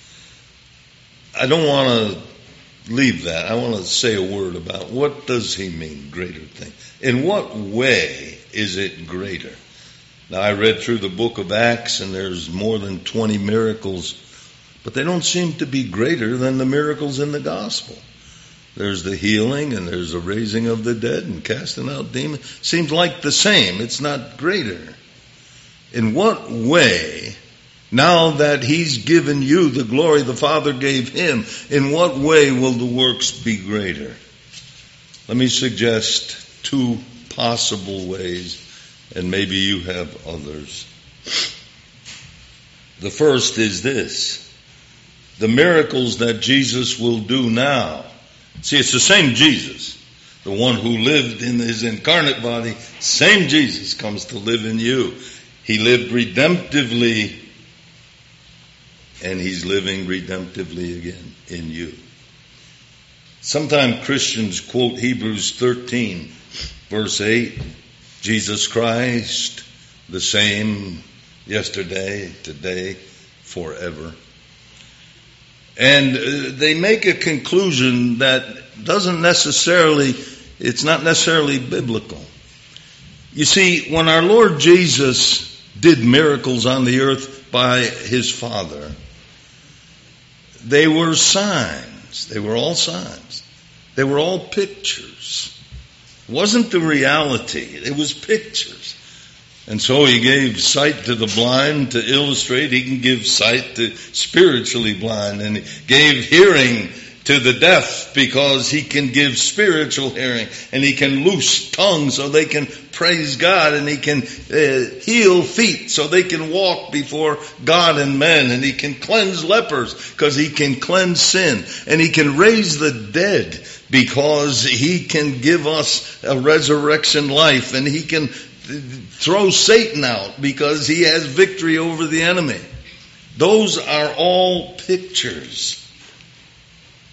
I don't want to leave that. I want to say a word about what does he mean, greater things. In what way is it greater? Now, I read through the book of Acts, and there's more than twenty miracles, but they don't seem to be greater than the miracles in the gospel. There's the healing, and there's the raising of the dead, and casting out demons. Seems like the same. It's not greater. In what way, now that he's given you the glory the Father gave him, in what way will the works be greater? Let me suggest two possible ways, and maybe you have others. The first is this: the miracles that Jesus will do now. See, it's the same Jesus. The one who lived in his incarnate body, same Jesus comes to live in you. He lived redemptively, and he's living redemptively again in you. Sometimes Christians quote Hebrews thirteen, verse eight, Jesus Christ, the same yesterday, today, forever. And uh, they make a conclusion that doesn't necessarily, it's not necessarily biblical. You see, when our Lord Jesus did miracles on the earth by his Father, they were signs. They were all signs. They were all pictures. It wasn't the reality. It was pictures. And so he gave sight to the blind to illustrate. He can give sight to spiritually blind. And he gave hearing to the deaf because he can give spiritual hearing. And he can loose tongues so they can praise God. And he can uh, heal feet so they can walk before God and men. And he can cleanse lepers because he can cleanse sin. And he can raise the dead because he can give us a resurrection life. And he can throw Satan out because he has victory over the enemy. Those are all pictures.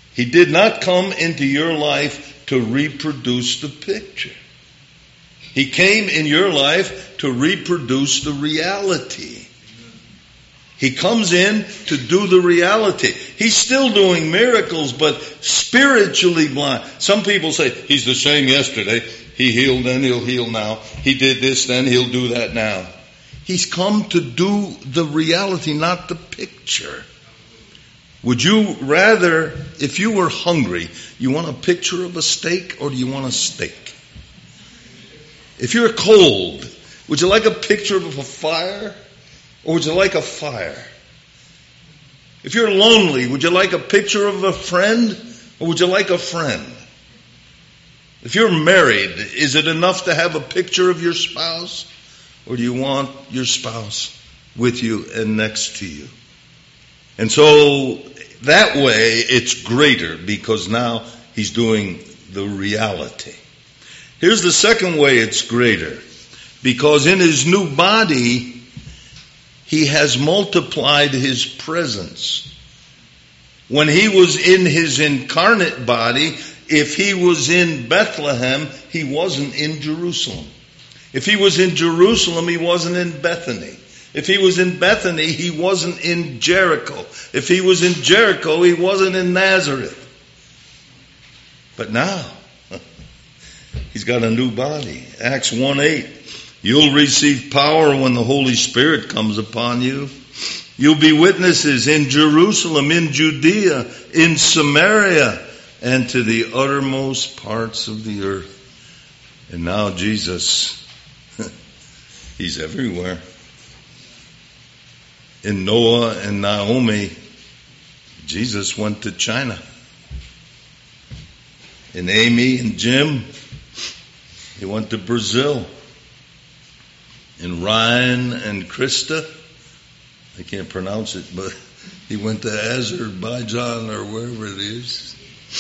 He did not come into your life to reproduce the picture. He came in your life to reproduce the reality. He comes in to do the reality. He's still doing miracles, but spiritually blind. Some people say, he's the same yesterday. He healed then, he'll heal now. He did this then, he'll do that now. He's come to do the reality, not the picture. Would you rather, if you were hungry, you want a picture of a steak or do you want a steak? If you're cold, would you like a picture of a fire or would you like a fire? If you're lonely, would you like a picture of a friend or would you like a friend? If you're married, is it enough to have a picture of your spouse or do you want your spouse with you and next to you? And so that way it's greater because now he's doing the reality. Here's the second way it's greater. Because in his new body, he has multiplied his presence. When he was in his incarnate body, if he was in Bethlehem, he wasn't in Jerusalem. If he was in Jerusalem, he wasn't in Bethany. If he was in Bethany, he wasn't in Jericho. If he was in Jericho, he wasn't in Nazareth. But now, he's got a new body. Acts one eight. You'll receive power when the Holy Spirit comes upon you. You'll be witnesses in Jerusalem, in Judea, in Samaria, and to the uttermost parts of the earth. And now Jesus, he's everywhere. In Noah and Naomi, Jesus went to China. In Amy and Jim, he went to Brazil. In Ryan and Krista, I can't pronounce it, but he went to Azerbaijan or wherever it is.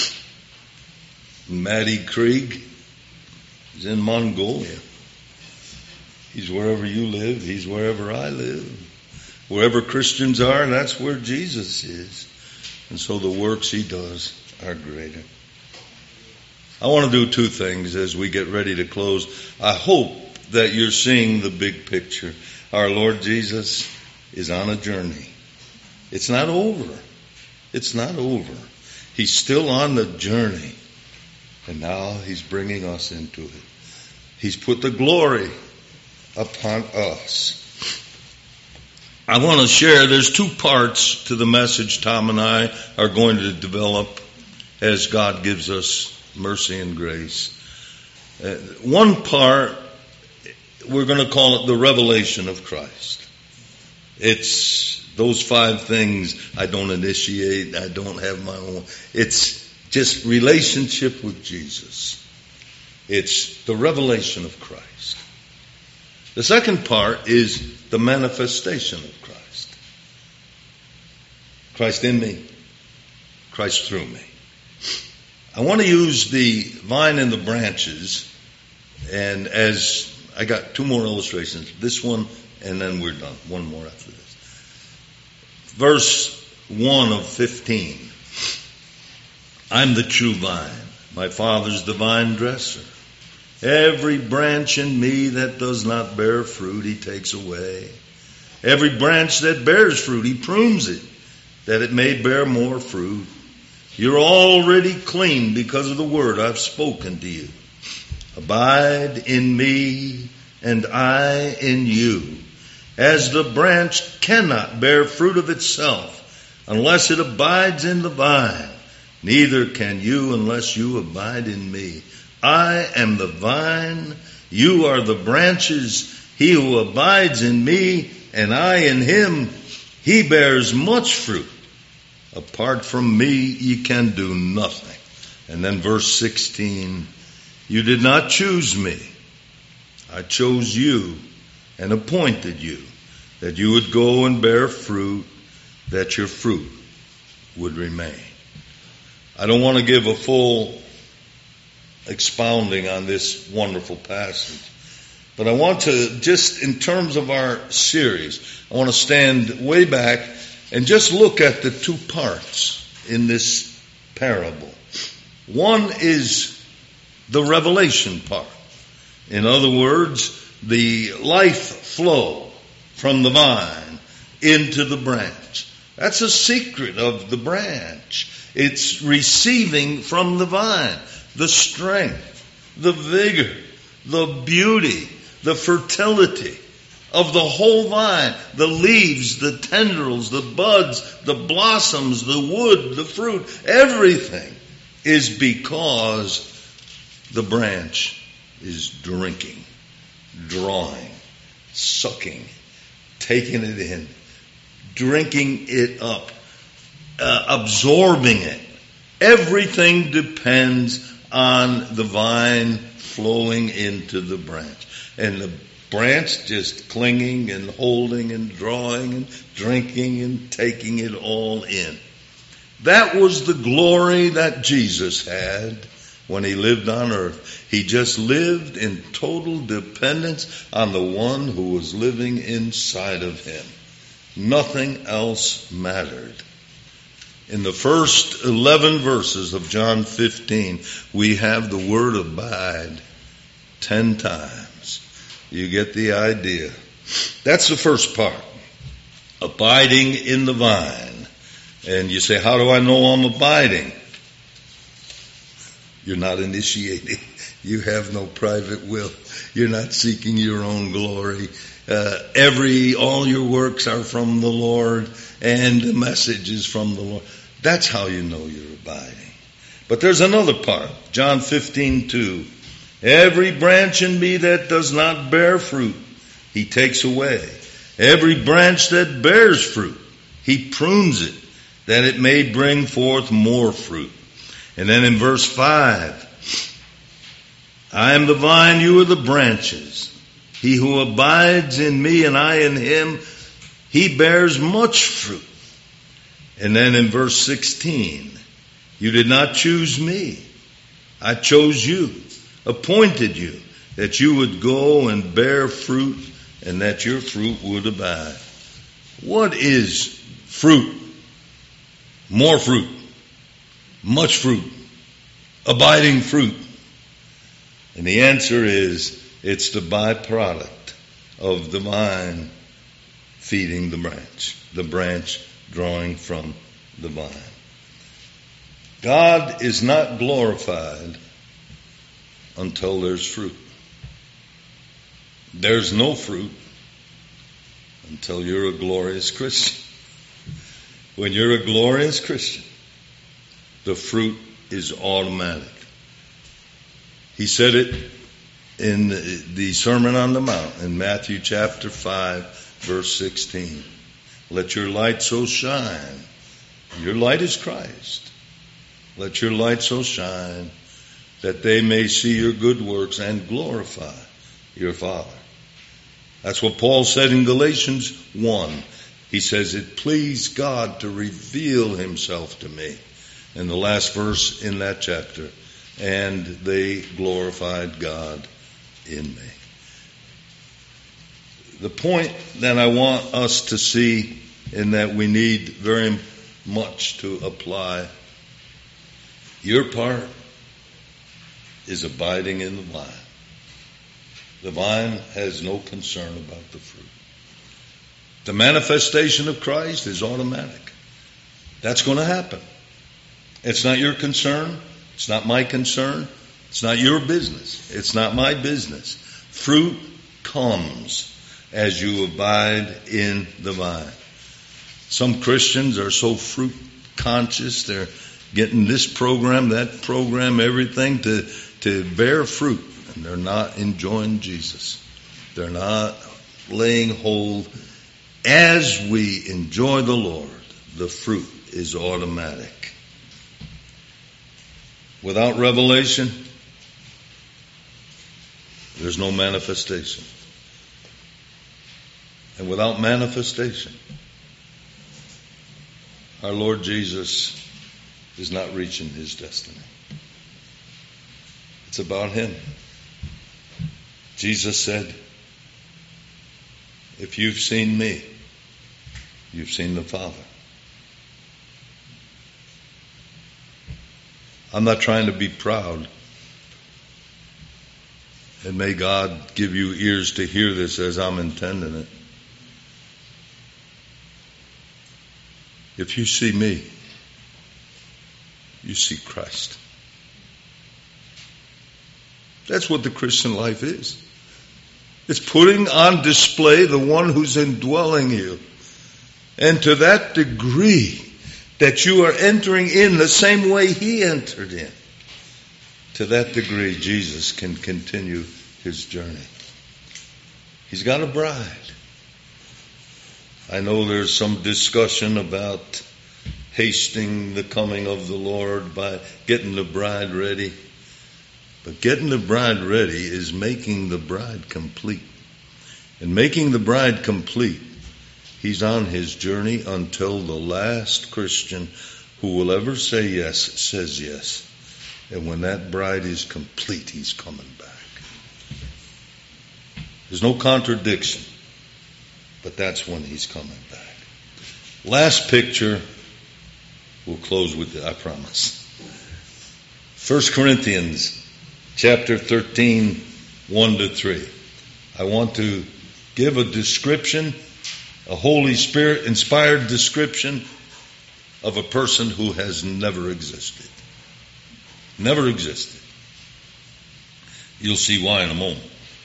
Maddie Krieg is in Mongolia. He's wherever you live. He's wherever I live. Wherever Christians are, that's where Jesus is. And so the works he does are greater. I want to do two things as we get ready to close. I hope that you're seeing the big picture. Our Lord Jesus is on a journey. It's not over. It's not over. He's still on the journey. And now he's bringing us into it. He's put the glory upon us. I want to share, there's two parts to the message Tom and I are going to develop as God gives us mercy and grace. Uh, one part, we're going to call it the revelation of Christ. It's those five things I don't initiate, I don't have my own. It's just relationship with Jesus. It's the revelation of Christ. The second part is the manifestation of Christ. Christ in me, Christ through me. I want to use the vine and the branches, and as I got two more illustrations, this one, and then we're done. One more after this. Verse one of fifteen. I'm the true vine. My Father's the vine dresser. Every branch in me that does not bear fruit, he takes away. Every branch that bears fruit, he prunes it, that it may bear more fruit. You're already clean because of the word I've spoken to you. Abide in me, and I in you. As the branch cannot bear fruit of itself unless it abides in the vine, neither can you unless you abide in me. I am the vine, you are the branches. He who abides in me and I in him, he bears much fruit. Apart from me, ye can do nothing. And then verse sixteen, you did not choose me. I chose you and appointed you that you would go and bear fruit, that your fruit would remain. I don't want to give a full expounding on this wonderful passage, but I want to, just in terms of our series, I want to stand way back and just look at the two parts in this parable. One is the revelation part. In other words, the life flow from the vine into the branch. That's a secret of the branch. It's receiving from the vine the strength, the vigor, the beauty, the fertility of the whole vine, the leaves, the tendrils, the buds, the blossoms, the wood, the fruit, everything is because the branch is drinking, drawing, sucking, taking it in, drinking it up, uh, absorbing it. Everything depends on the vine flowing into the branch. And the branch just clinging and holding and drawing and drinking and taking it all in. That was the glory that Jesus had when he lived on earth. He just lived in total dependence on the one who was living inside of him. Nothing else mattered. In the first eleven verses of John fifteen, we have the word abide ten times. You get the idea. That's the first part. Abiding in the vine. And you say, how do I know I'm abiding? You're not initiating. You have no private will. You're not seeking your own glory. Uh, every, all your works are from the Lord, and the message is from the Lord. That's how you know you're abiding. But there's another part. John fifteen two. Every branch in me that does not bear fruit, he takes away. Every branch that bears fruit, he prunes it, that it may bring forth more fruit. And then in verse five, I am the vine, you are the branches. He who abides in me and I in him, he bears much fruit. And then in verse sixteen, you did not choose me. I chose you, appointed you, that you would go and bear fruit and that your fruit would abide. What is fruit? More fruit. Much fruit. Abiding fruit. And the answer is, it's the byproduct of the vine feeding the branch. The branch drawing from the vine. God is not glorified until there's fruit. There's no fruit until you're a glorious Christian. When you're a glorious Christian, the fruit is automatic. He said it in the Sermon on the Mount in Matthew chapter five, verse sixteen. Let your light so shine. Your light is Christ. Let your light so shine that they may see your good works and glorify your Father. That's what Paul said in Galatians one. He says, it pleased God to reveal himself to me. In the last verse in that chapter. And they glorified God in me. The point that I want us to see, and that we need very much to apply, your part is abiding in the vine. The vine has no concern about the fruit. The manifestation of Christ is automatic. That's going to happen. It's not your concern. It's not my concern. It's not your business. It's not my business. Fruit comes as you abide in the vine. Some Christians are so fruit conscious. They're getting this program, that program, everything to, to bear fruit. And they're not enjoying Jesus. They're not laying hold. As we enjoy the Lord, the fruit is automatic. Without revelation, there's no manifestation. And without manifestation, our Lord Jesus is not reaching his destiny. It's about him. Jesus said, if you've seen me, you've seen the Father. I'm not trying to be proud. And may God give you ears to hear this as I'm intending it. If you see me, you see Christ. That's what the Christian life is. It's putting on display the one who's indwelling you. And to that degree that you are entering in the same way he entered in, to that degree Jesus can continue his journey. He's got a bride. I know there's some discussion about hasting the coming of the Lord by getting the bride ready. But getting the bride ready is making the bride complete. And making the bride complete, he's on his journey until the last Christian who will ever say yes says yes. And when that bride is complete, he's coming back. There's no contradiction, but that's when he's coming back. Last picture, we'll close with it, I promise. First Corinthians chapter thirteen, one to three. I want to give a description, a Holy Spirit inspired description of a person who has never existed. Never existed. You'll see why in a moment.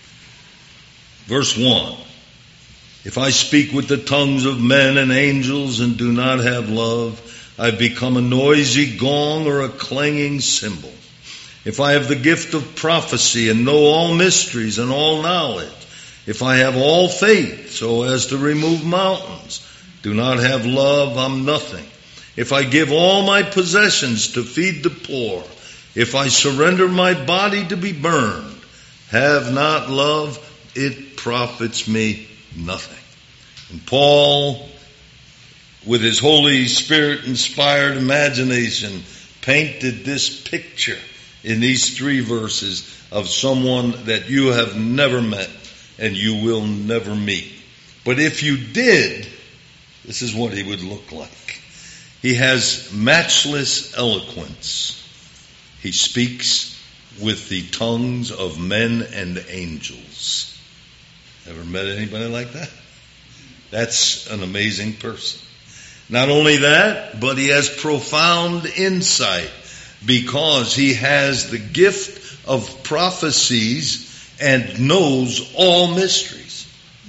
Verse one. If I speak with the tongues of men and angels and do not have love, I become a noisy gong or a clanging cymbal. If I have the gift of prophecy and know all mysteries and all knowledge, if I have all faith so as to remove mountains, do not have love, I'm nothing. If I give all my possessions to feed the poor, if I surrender my body to be burned, have not love, it profits me nothing. And Paul, with his Holy Spirit inspired imagination, painted this picture in these three verses of someone that you have never met and you will never meet. But if you did, this is what he would look like. He has matchless eloquence. He speaks with the tongues of men and angels. Ever met anybody like that? That's an amazing person. Not only that, but he has profound insight because he has the gift of prophecies and knows all mysteries.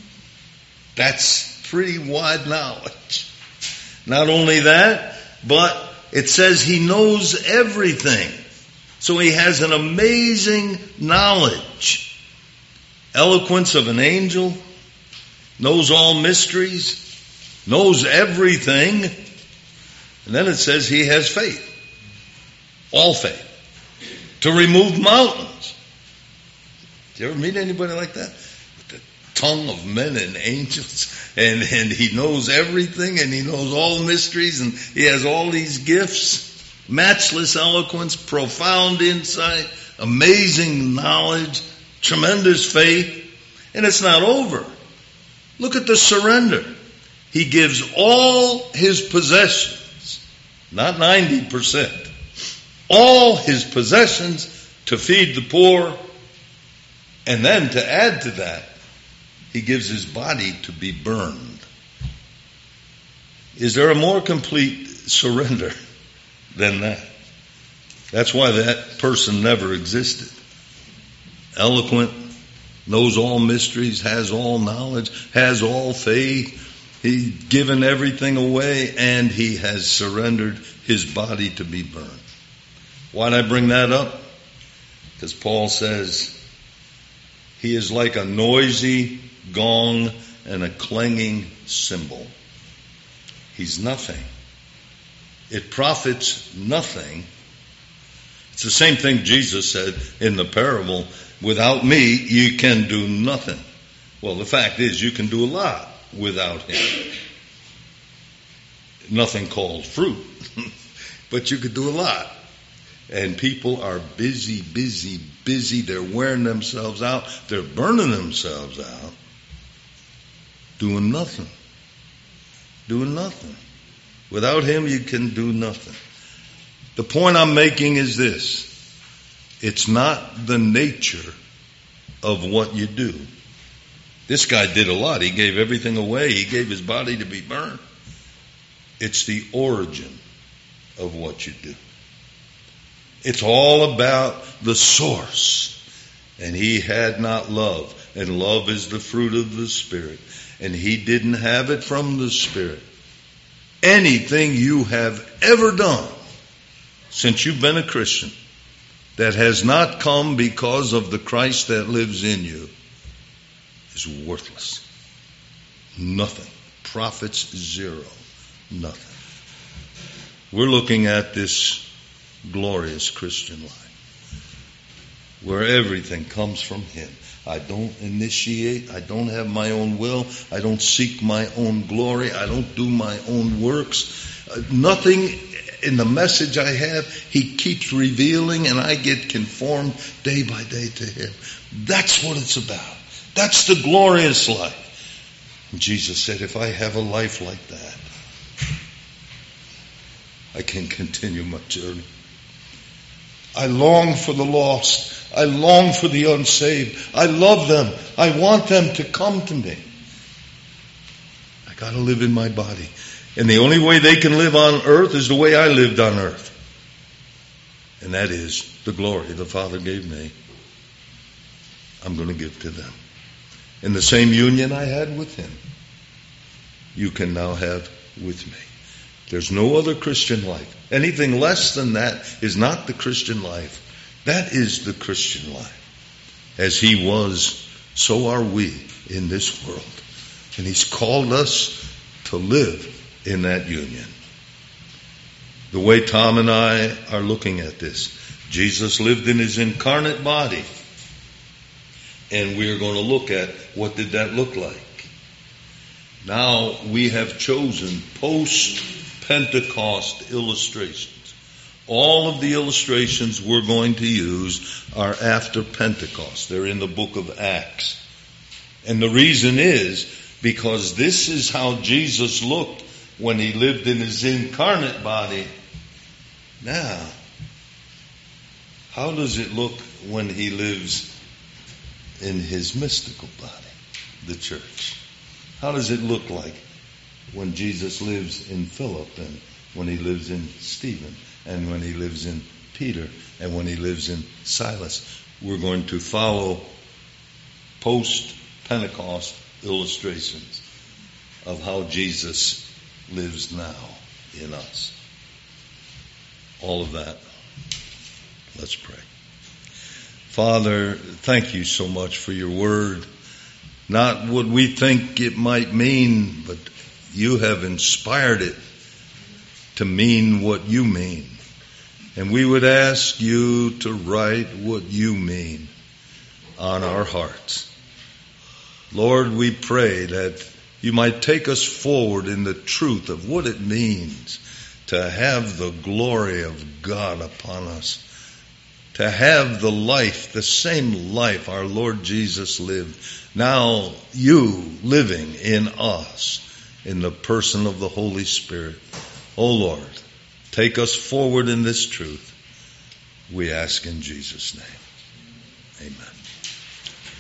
That's pretty wide knowledge. Not only that, but it says he knows everything. So he has an amazing knowledge. Eloquence of an angel, knows all mysteries, knows everything. And then it says he has faith. All faith. To remove mountains. Do you ever meet anybody like that? With the tongue of men and angels. And, and he knows everything and he knows all mysteries and he has all these gifts. Matchless eloquence, profound insight, amazing knowledge, tremendous faith. And it's not over. Look at the surrender. He gives all his possessions, not ninety percent, all his possessions to feed the poor. And then to add to that, he gives his body to be burned. Is there a more complete surrender than that? That's why that person never existed. Eloquent, knows all mysteries, has all knowledge, has all faith. He's given everything away and he has surrendered his body to be burned. Why did I bring that up? Because Paul says he is like a noisy gong and a clanging cymbal. He's nothing. It profits nothing. It's the same thing Jesus said in the parable. Without me, you can do nothing. Well, the fact is you can do a lot without him. Nothing called fruit. But you could do a lot. And people are busy, busy, busy. They're wearing themselves out. They're burning themselves out. Doing nothing. Doing nothing. Without him, you can do nothing. The point I'm making is this. It's not the nature of what you do. This guy did a lot. He gave everything away. He gave his body to be burned. It's the origin of what you do. It's all about the source. And he had not love. And love is the fruit of the Spirit. And he didn't have it from the Spirit. Anything you have ever done since you've been a Christian that has not come because of the Christ that lives in you is worthless. Nothing. Profits zero. Nothing. We're looking at this glorious Christian life where everything comes from Him. I don't initiate. I don't have my own will. I don't seek my own glory. I don't do my own works. Uh, nothing in the message I have, He keeps revealing, and I get conformed day by day to Him. That's what it's about. That's the glorious life. And Jesus said, if I have a life like that, I can continue my journey. I long for the lost. I long for the unsaved. I love them. I want them to come to me. I got to live in my body. And the only way they can live on earth is the way I lived on earth. And that is the glory the Father gave me. I'm going to give to them. In the same union I had with Him, you can now have with me. There's no other Christian life. Anything less than that is not the Christian life. That is the Christian life. As He was, so are we in this world. And He's called us to live in that union. The way Tom and I are looking at this, Jesus lived in His incarnate body. And we are going to look at what did that look like. Now we have chosen post-Pentecost illustrations. All of the illustrations we're going to use are after Pentecost. They're in the book of Acts. And the reason is because this is how Jesus looked when He lived in His incarnate body. Now, how does it look when He lives in His mystical body, the church? How does it look like when Jesus lives in Philip, and when He lives in Stephen, and when He lives in Peter, and when He lives in Silas? We're going to follow post-Pentecost illustrations of how Jesus lives now in us. All of that. Let's pray. Father, thank You so much for Your word. Not what we think it might mean, but You have inspired it to mean what You mean. And we would ask You to write what You mean on our hearts. Lord, we pray that You might take us forward in the truth of what it means to have the glory of God upon us. To have the life, the same life our Lord Jesus lived. Now You living in us in the person of the Holy Spirit. Oh Lord, take us forward in this truth. We ask in Jesus' name. Amen.